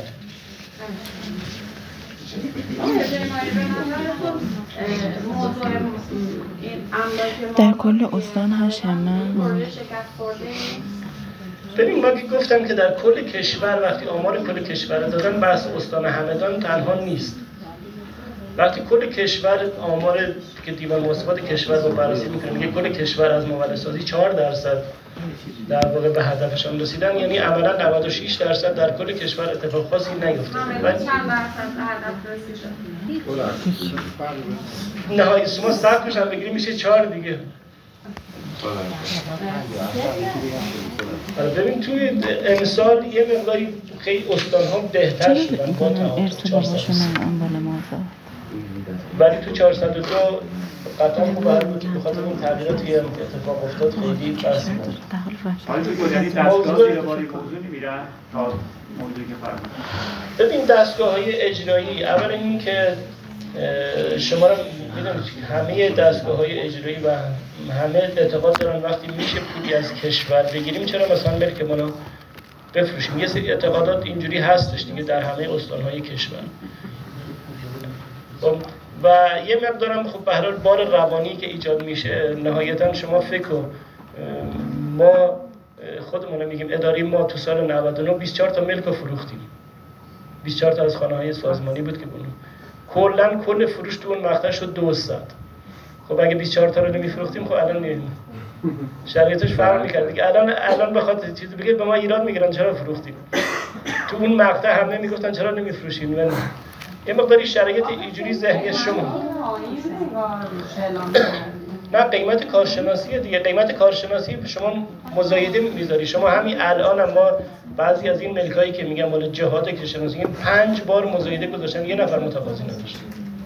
در کل استان هشت همت. ببین ما که گفتم که در کل کشور وقتی آمار کل کشور دادن بحث استان همدان تنها نیست. وقتی کل کشور آمار که دیوان محاسبات کشور رو بررسی میکنه میگه کل کشور از مولدسازی چهار درصد در واقع به هدفشان رسیدن، یعنی عملا نود و شش درصد در کل کشور اتفاق خاصی نیفتاده. چند درصد به هدف رسیدن؟ نهایی شما سقفش هم بگیری میشه چهار دیگه. ببین توی امسال یه مقداری خیلی استان‌ها بهتر شدن با تعادل چهارصد. ولی تو چهارصد و دو قطعا خوب بود که بخاطر اون تغییراتی هم اتفاق افتاد خیلی بحثی بود. حالا تو یعنی دستگاه زیر بار موضوع نمیرن تا موضوعی که فرمودن. ببین دستگاه‌های اجرایی اولا این که شما رو میدونید همه دستگاه‌های اجرایی و همه اعتقاد دارن وقتی میشه پولی از کشور بگیریم چرا مثلا ملک ما رو بفروشیم. یه سری اعتقادات اینجوری هستش دیگه در همه استان‌های کشور. و یه مقدارم خب به هر حال بار روانی که ایجاد میشه نهایتاً شما فکر کن ما خودمون میگیم اداره ما تو سال نود و نه بیست و چهار تا ملک رو فروختیم. بیست و چهار تا از خانه‌های سازمانی بود که بودن. کلاً کل فروش تو اون مقطع شد دویست. خب اگه بیست و چهار تا رو نمیفروختیم خب الان نمیدونم شرایطش فرق می‌کرد دیگه. الان الان بخاطر چیزی بگه به ما ایراد میگیرن چرا فروختیم. تو اون مقطع همه میگفتن چرا نمیفروشیم. من یه مقداری شرایط اینجوری ذهنی شما نه قیمت کارشناسی دیگه. قیمت کارشناسی شما مزایده میذاری. شما همین الان هم ما بعضی از این ملکایی که میگم مال جهاد کارشناسی پنج بار مزایده گذاشتن یه نفر متقاضی نداشت.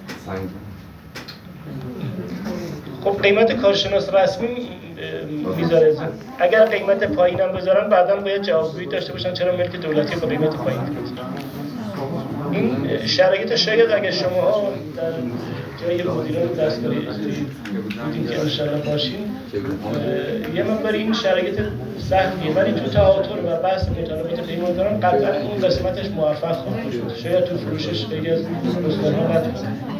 خب قیمت کارشناس رسمی میذاره. اگر قیمت پایین هم بذارن بعداً باید جوابگویی داشته باشن چرا ملک دولتی با قیمت پایین میذارن. این شرایط شاید اگه شما در جای مدیران دستگاه اجرایی بودین که انشاءالله باشین یه مقدار این شرایط سختیه، ولی تو تعاطر و بحث مطالبات پیمانکاران قطعا اون قسمتش موفق خواهد شد. شاید تو فروشش خیلی از استان‌ها قطع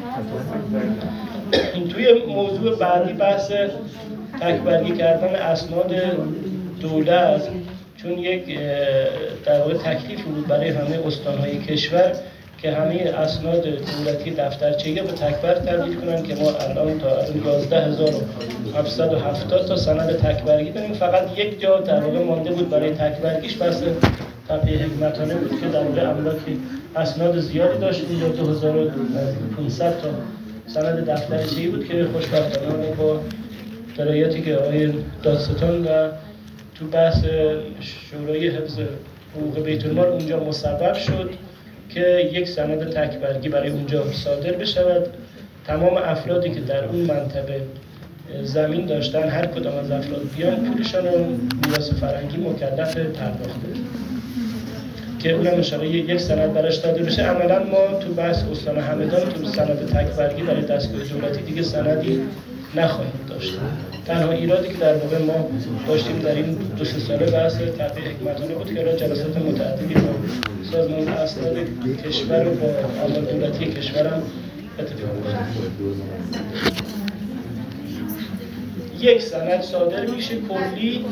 توی موضوع بعدی بحث تکبرگی کردن اسناد دولت، چون یک در واقع تکلیفی بود برای همه استان‌های کشور که همه اسناد دولتی دفترچه‌ای به تکبر تبدیل کنن که ما الان تا الان یازده هزار و هفتصد و هفتاد تا سند تکبرگی داریم. فقط یک جا در واقع مانده بود برای تکبرگیش بحث تپه حکمتانه بود که در واقع املاکی اسناد زیادی داشت. اینجا دو هزار و پانصد تا سند دفترچه‌ای بود که خوشبختانه با درایتی که آقای دادستان و تو بحث شورای حفظ حقوق بیت المال اونجا مصوب شد که یک سند تکبرگی برای اونجا صادر بشود. تمام افرادی که در اون منطقه زمین داشتن، هر کدام از افراد بیان پولشان رو میراث فرهنگی مکلف پرداخته که اونم انشاءالله یک سند براش داده بشه. عملا ما تو بحث استان همدان تو سند تکبرگی برای دستگاه دولتی دیگه سندی نخواهیم داشت. تنها ایرادی که در واقع ما داشتیم در این دو سه ساله بحث تحقیق حکمتانه بود که را جلسات متعددی با سازمان اسناد کشور و با امور دولتی کشور هم اتفاق افتاد. یک سند صادر میشه کلی.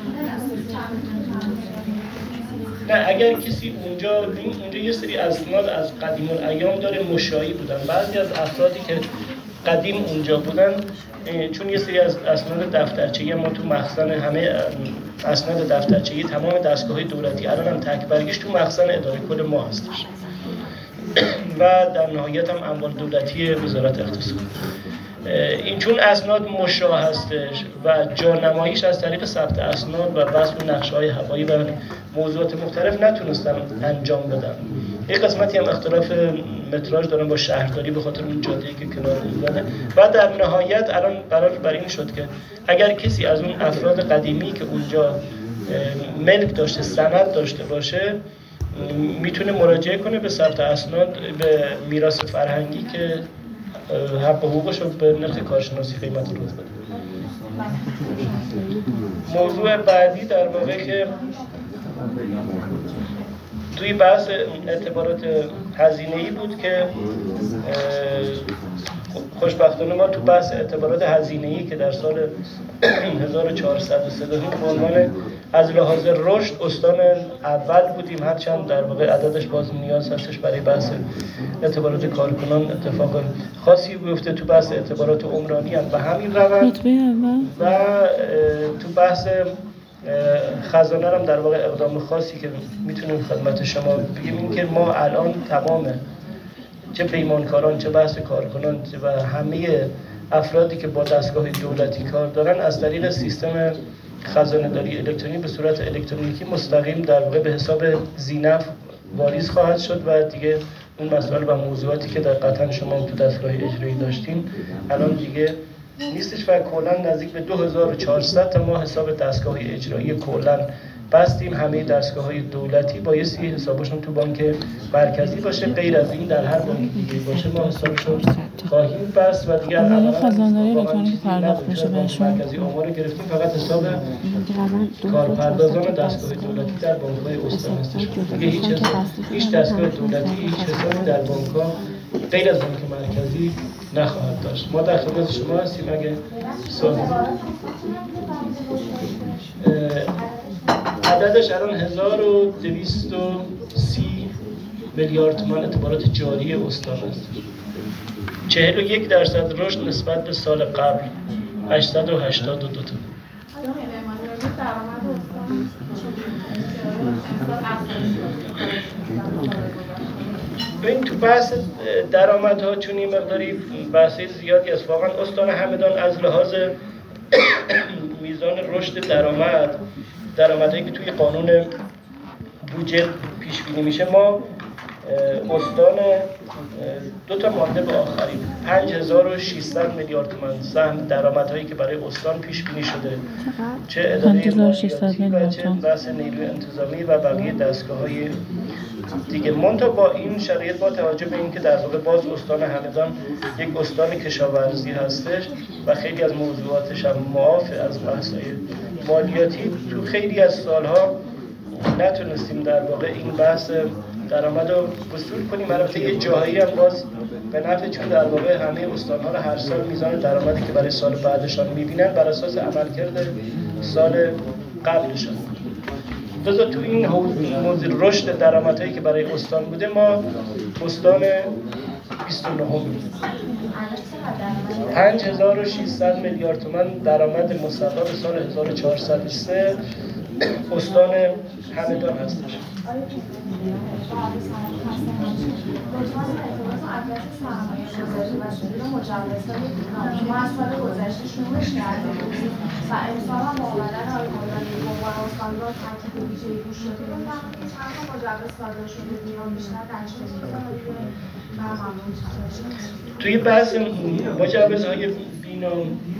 نه اگر کسی اونجا اونجا یه سری اسناد از قدیم الایام داره مشاعی بودن، بعضی از افرادی که قدیم اونجا بودن چون یه سری از اسناد دفترچه‌ای ما تو مخزن، همه اسناد دفترچه‌ای تمام دستگاه‌های دولتی الان هم تکبرگیش تو مخزن اداره کل ما هستش و در نهایت هم اموال دولتی وزارت اقتصاد. این چون اسناد مشاع هستش و جانماییش از طریق ثبت اسناد و بسط نقشه‌های هوایی و موضوعات مختلف نتونستن انجام بدن. یک قسمتی هم اختلاف متراژ دارن با شهرداری به خاطر اون جاده‌ای که کنار اون و در نهایت الان قرار بر این شد که اگر کسی از اون افراد قدیمی که اونجا ملک داشته، سند داشته باشه، میتونه مراجعه کنه به ثبت اسناد به میراث فرهنگی که حق و حقوقش رو به نرخ کارشناسی قیمت روز بده. موضوع بعدی در واقع که توی بحث اعتبارات هزینه‌ای بود که خوشبختانه ما تو بحث اعتبارات هزینه‌ای که در سال هزار و چهارصد و سه به عنوان از لحاظ رشد استان اول بودیم، هرچند در واقع عددش باز نیاز هستش برای بحث اعتبارات کارکنان اتفاق خاصی بیفته. تو بحث اعتبارات عمرانی هم به همین روند و تو بحث خزانه هم در واقع اقدام خاصی که میتونیم خدمت شما بگیم این که ما الان تمام چه پیمانکاران چه بحث کارکنان و همه افرادی که با دستگاه دولتی کار دارن از طریق سیستم خزانه داری الکترونیکی به صورت الکترونیکی مستقیم در واقع به حساب زینف واریز خواهد شد و دیگه اون مسائل و موضوعاتی که در قطعا شما تو دستگاه اجرایی داشتین الان دیگه نیستش و کلا نزدیک به دو هزار و چهارصد تا ما حساب دستگاه اجرایی کلا بستیم. همه دستگاه‌های دولتی بایستی حسابشون تو بانک مرکزی باشه، غیر از این در هر بانک دیگه باشه ما حسابشون خواهیم بست و دیگه الان خزانه‌داری الکترونیک پرداخت بشه بهشون. مرکزی آمار گرفتیم، فقط حساب کارپردازان دستگاه دولتی در بانک‌های استان هستش. دیگه هیچ هیچ دستگاه دولتی هیچ حسابی در بانک‌ها غیر از بانک مرکزی نخواهد داشت. ما در خدمت شما هستیم. اگه سوال عددش الان هزار و دویست و سی میلیارد تومان اعتبارات جاری استان است. چهل و یک درصد رشد نسبت به سال قبل، هشتصد و هشتاد و دو تا. این تو بحث درآمدها چون این مقداری بحثی زیادی است. واقعا استان همدان از لحاظ میزان رشد درآمد درآمدهایی که توی قانون بودجه پیش بینی میشه، ما استان دو تا ماده به آخری پنج هزار و ششصد میلیارد تومان سهم درآمدهایی که برای استان پیش بینی شده، چه اداره مالیاتی و چه بحث نیروی انتظامی و بقیه دستگاه‌های دیگه. منتها با این شرایط با توجه به اینکه در واقع باز استان همدان یک استان کشاورزی هستش و خیلی از موضوعاتش هم معاف از بحث‌های مالیاتی، تو خیلی از سالها نتونستیم در واقع این بحث درآمد رو وصول کنیم. البته یه جاهایی هم باز به نفع، چون در واقع همه استان‌ها رو هر سال میزان درآمدی که برای سال بعدشان می‌بینن بر اساس عملکرد سال قبلشان. لذا تو این موضوع رشد درآمدهایی که برای استان بوده، ما استان بیست و نه پنج هزار و ششصد میلیارد تومان درآمد مصوب سال هزار و چهارصد و سه استان همدان هستش. آیا که بعد سرمایه خسته نباشید لطفاً ارتباط و ادرس سرمایه گذاری و شروع مجوزهای ما از سال گذشته شروعش کرده بودیم و امسال هم با آمدن آقای مولانی با عنوان استاندار تاکید ویژه‌ای روش شده بود چند تا مجوز صادر شده بیان بیشتر در توی بحث مجوزهای بینا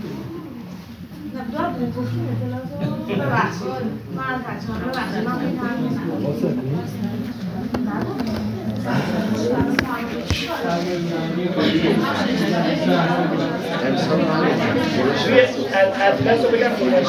توی اطلس رو بگم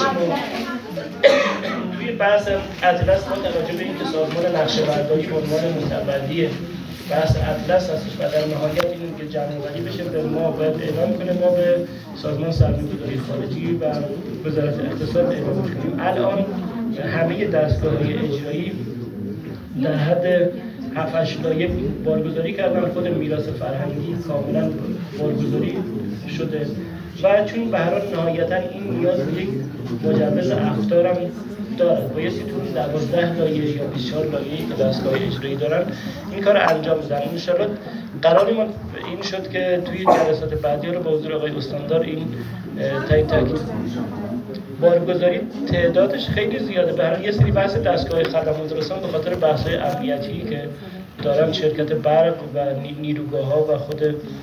توی بحث اطلس ما توجه به اینکه سازمان نقشه برداری به عنوان متولی بحث اطلس هستش و در نهایت این که جمع‌آوری بشه به ما باید اعلام کنه، ما به سازمان سرمایه‌گذاری خارجی و وزارت اقتصاد اعلام کنیم. الان همه دستگاه‌های اجرایی در حد هفت هشت لایه بارگذاری کردن، خود میراث فرهنگی کاملا بارگذاری شده و چون به هر حال نهایتاً این نیاز به یک مجوز اخطار هم دارد، بایستی تو دوازده لایه یا بیست و چهار لایه‌ای که دستگاه اجرایی دارن این کار انجام بدن. ان شاءالله قرار ما این شد که توی جلسات بعدی رو با حضور آقای استاندار این تایید تاکید بارگذاری تعدادش خیلی زیاده. به هر حال یه سری بحث دستگاه خدمات رسان به خاطر بحث‌های امنیتی که دارن شرکت برق و نیروگاه‌ها و خود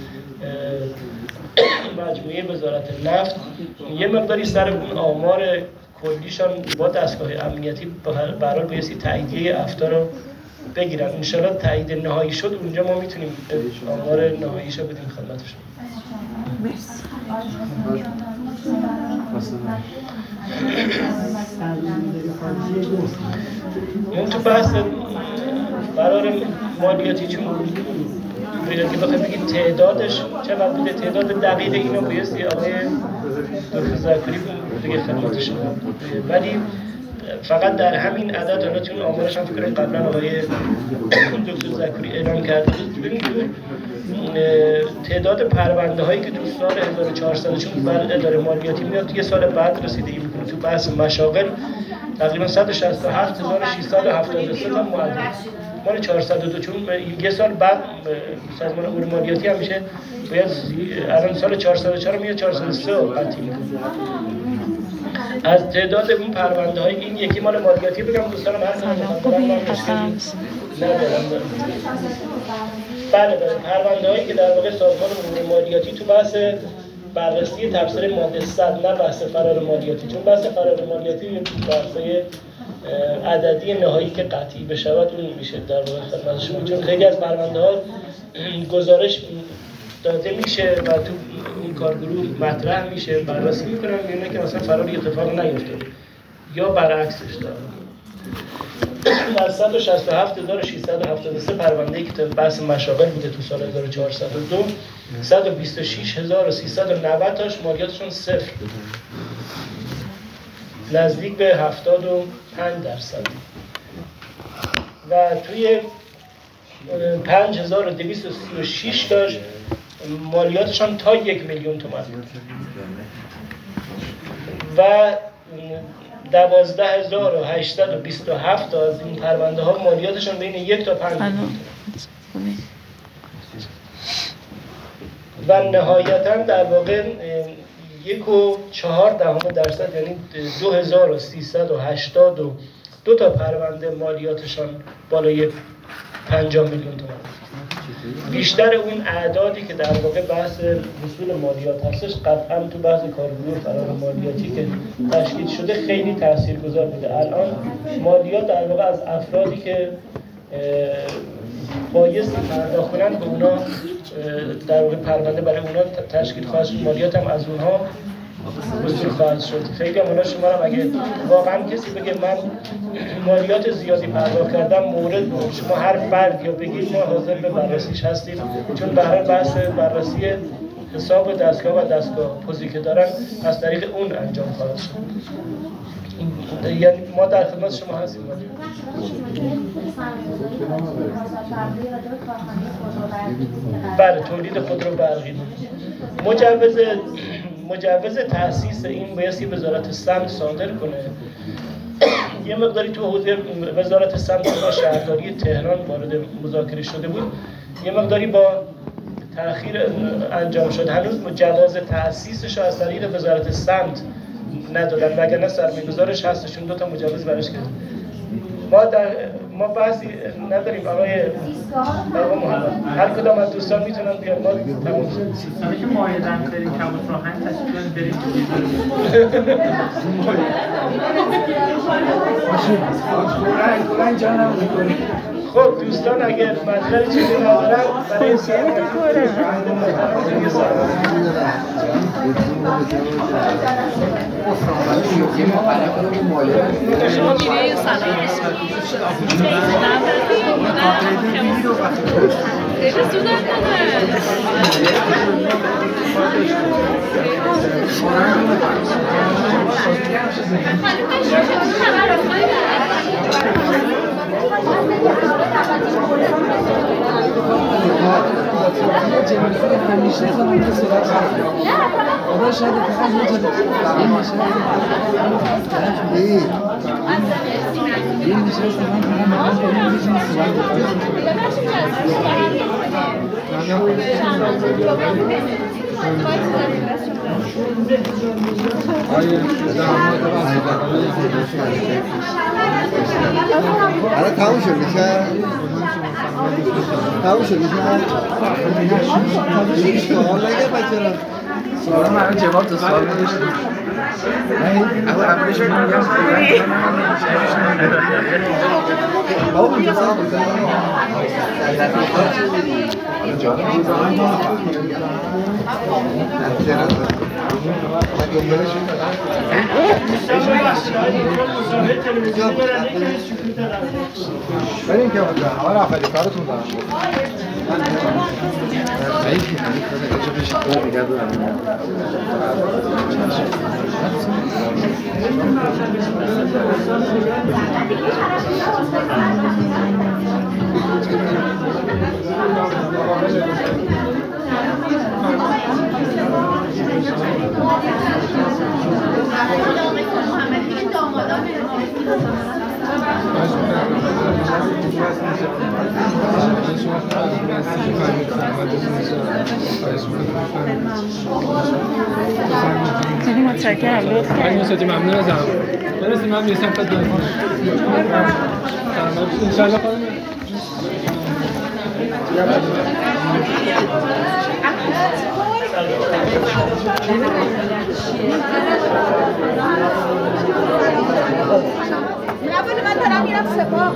مجموعه وزارت نفت یه مقداری سر اون آمار کلیشان با دستگاه امنیتی به هر حال بایستی تاییدیه افتا رو بگیرن. ان شاءالله تایید نهایی شد اونجا ما میتونیم آمار نهاییش رو بدیم خدمتشون. اون تو بحث قرار مالیاتی چون که بخوایم بگیم تعدادش چقدر بوده، تعداد دقیق اینو بایستی آقای دکتر زکری دیگه خدماتش شد، ولی فقط در همین عدد حالا چون آمارش هم فکر کنم قبلا آقای دکتر زکری اعلام کرده بود، ببینید تعداد پرونده هایی که تو سال هزار و چهارصد چون بعد اداره مالیاتی میاد توی سال بعد رسیدگی میکنه تو بحث مشاغل تقریبا صد و شصت و هفت هزار و ششصد و هفتاد و سه تا معدل مال چهارصد و دو چون یه سال بعد سازمان امور مالیاتی هم میشه باید الان سال چهارصد و چهار میاد چهارصد و سه قطعی میکنه. از تعداد اون پرونده های این یکی مال مالیاتی بگم دوستانم هر کدوم مخاطبان ما مشکلی ندارم. بله بله پرونده هایی که در واقع سازمان امور مالیاتی تو بحث بررسی تفسیر ماده صد نه بحث فرار مالیاتی، چون بحث فرار مالیاتی بحثای عددی نهایی که قطعی بشود اون میشه در واقع خدمت شما، چون خیلی از پرونده ها گزارش داده میشه و تو این کارگروه مطرح میشه بررسی میکنن میبینن که مثلا فراری اتفاق نیفتاده یا برعکسش داره. در صد و شصت و هفت هزار و ششصد و هفتاد و سه پرونده‌ای که بحث مشاغل بوده تو سال هزار و چهارصد و دو، صد و بیست و شش هزار و سیصد و نود تاش مالیاتشون صفر بوده، نزدیک به هفتاد و پنج درصد و توی پنج هزار و دویست و سی و شش تاش مالیاتشان تا یک میلیون تومان و دوازده هزار و هشتصد و بیست و هفت تا از این پرونده ها مالیاتشان بین یک تا پنج میلیون و نهایتاً در واقع یک و چهار دهم درصد یعنی دو هزار و سیصد و هشتاد و دو تا پرونده مالیاتشان بالای پنجاه میلیون تومان. بیشتر اون اعدادی که در واقع بحث وصول مالیات هستش قطعا تو بحث کارگروه فرار مالیاتی که تشکیل شده خیلی تاثیرگذار بوده. الان مالیات در واقع از افرادی که بایستی پرداخت کنن به اونا در واقع پرونده برای اونا تشکیل خواهد شد، مالیات هم از اونها وصول خواهد شد. خیلی هم اونا شما هم اگه واقعا کسی بگه من مالیات زیادی پرداخت کردم مورد شما هر فرد یا بگید ما حاضر به بررسیش هستیم، چون برای بحث بررسی حساب دستگاه و دستگاه پوزی که دارن از طریق اون انجام خواهد شد. یعنی ما در خدمت شما هستیم. بله تولید خودرو برقی. مجوز مجوز تأسیس این بایستی وزارت سمت صادر کنه یه مقداری تو حوزه وزارت سمت و شهرداری تهران وارد مذاکره شده بود، یه مقداری با تأخیر انجام شد. هنوز جواز تأسیسش از طریق وزارت سمت ندادن، وگرنه سرمایه‌گذارش هستشون دو تا مجوز براش گرفت. ما در ما بحثی نداریم آقای آقا محمد، هر کدام از دوستان میتونن بیان، ما تموم شد. سالی که مایدن بریم کموت راهن تشکیل بریم خب دوستان اگر مطلب چیزی ندارن برای شما میره سلام خیلی سودن همیشه خودم به صورت خدا شاید فقط یه جا این میشه استفاده آره تموم شد میشه تموم شد میشه این سوال نگه بچه را سوال من جواب دو سوال نداشتیم اما اولش من میگم بابا اینجا سوال بزن بریم که بودن همه رفتی کارتون دارم خیلی خیلی خیلی خیلی متشکرم لطف خیلی متشکرم ممنون ازم برسیم من میرسم خدمت انشالله خانم نبوده من دارم میرم سپاه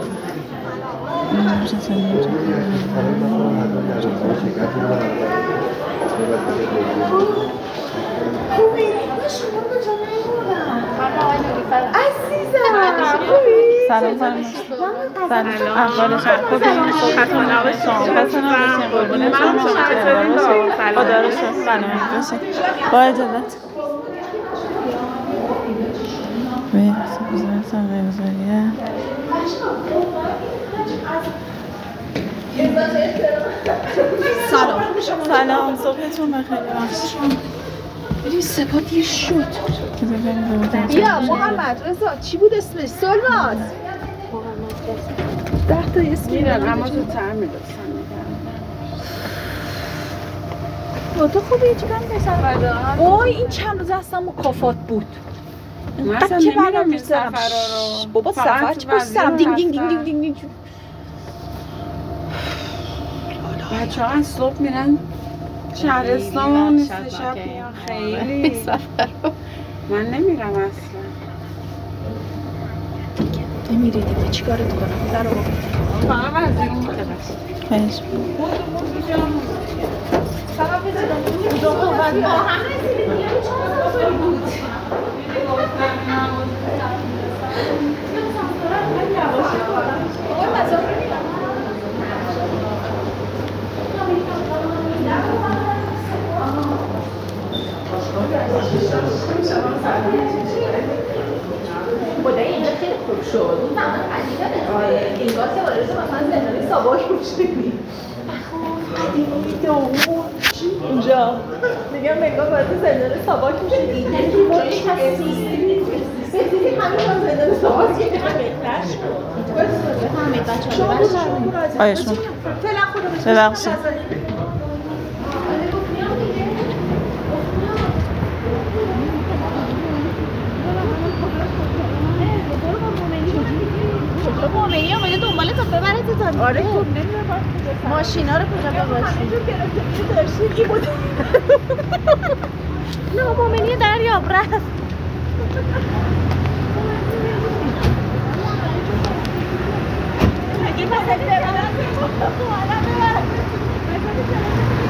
خوبی؟ شما کجا نمیدونم عزیزم خوبی؟ سلام سلام سلام احوال شما خوبی؟ خطا نباشید خطا نباشید قربونت شما خدا رو شد سلامت باشید با اجازت بیرسه بزرگ سنگه بزرگیه سلام سلام صبحتون بخیر بریم سپاه دیر شد بیا محمد رضا چی بود اسمش؟ سلماز ده تا اسم میرن اما زودتر میرسن با تو خوبه چی کم بسن وای این چند روز اصلا مکافات بود مثلا که برام نمیرم این میذارم سفر رو بابا سفر چی پشت سرم دینگ دینگ دینگ دینگ دینگ بچه ها از صبح میرن شهرستان نیست شب میان خیلی سفر من نمیرم اصلا نمیری دیگه چی کارت کنم در رو فقط از این میده خیش سلام بزنم دو قوت با هم رسیدیم بود خدای اینجا خیلی خوب شد اون فقط عجیبه این گاز وارد مثلا زندانی ساباک رو شدیم قدیمی دامون چی اونجا میگم نگاه باید زندان ساواک میشه دیگه دیواره کسی بسیدی همین هم زندان ساواک یه همه بهتر شد بفهمید بچه ها ببخشید آیشون فعلا خدا ببخشید مومنی آمده دنباله تا ببره تو تا آره خب نمیدونم ماشینا رو کجا ببرشید همینجور گرفته داشتید این بود نه مومنی دریاب رفت اگه پسک ببرم ببرم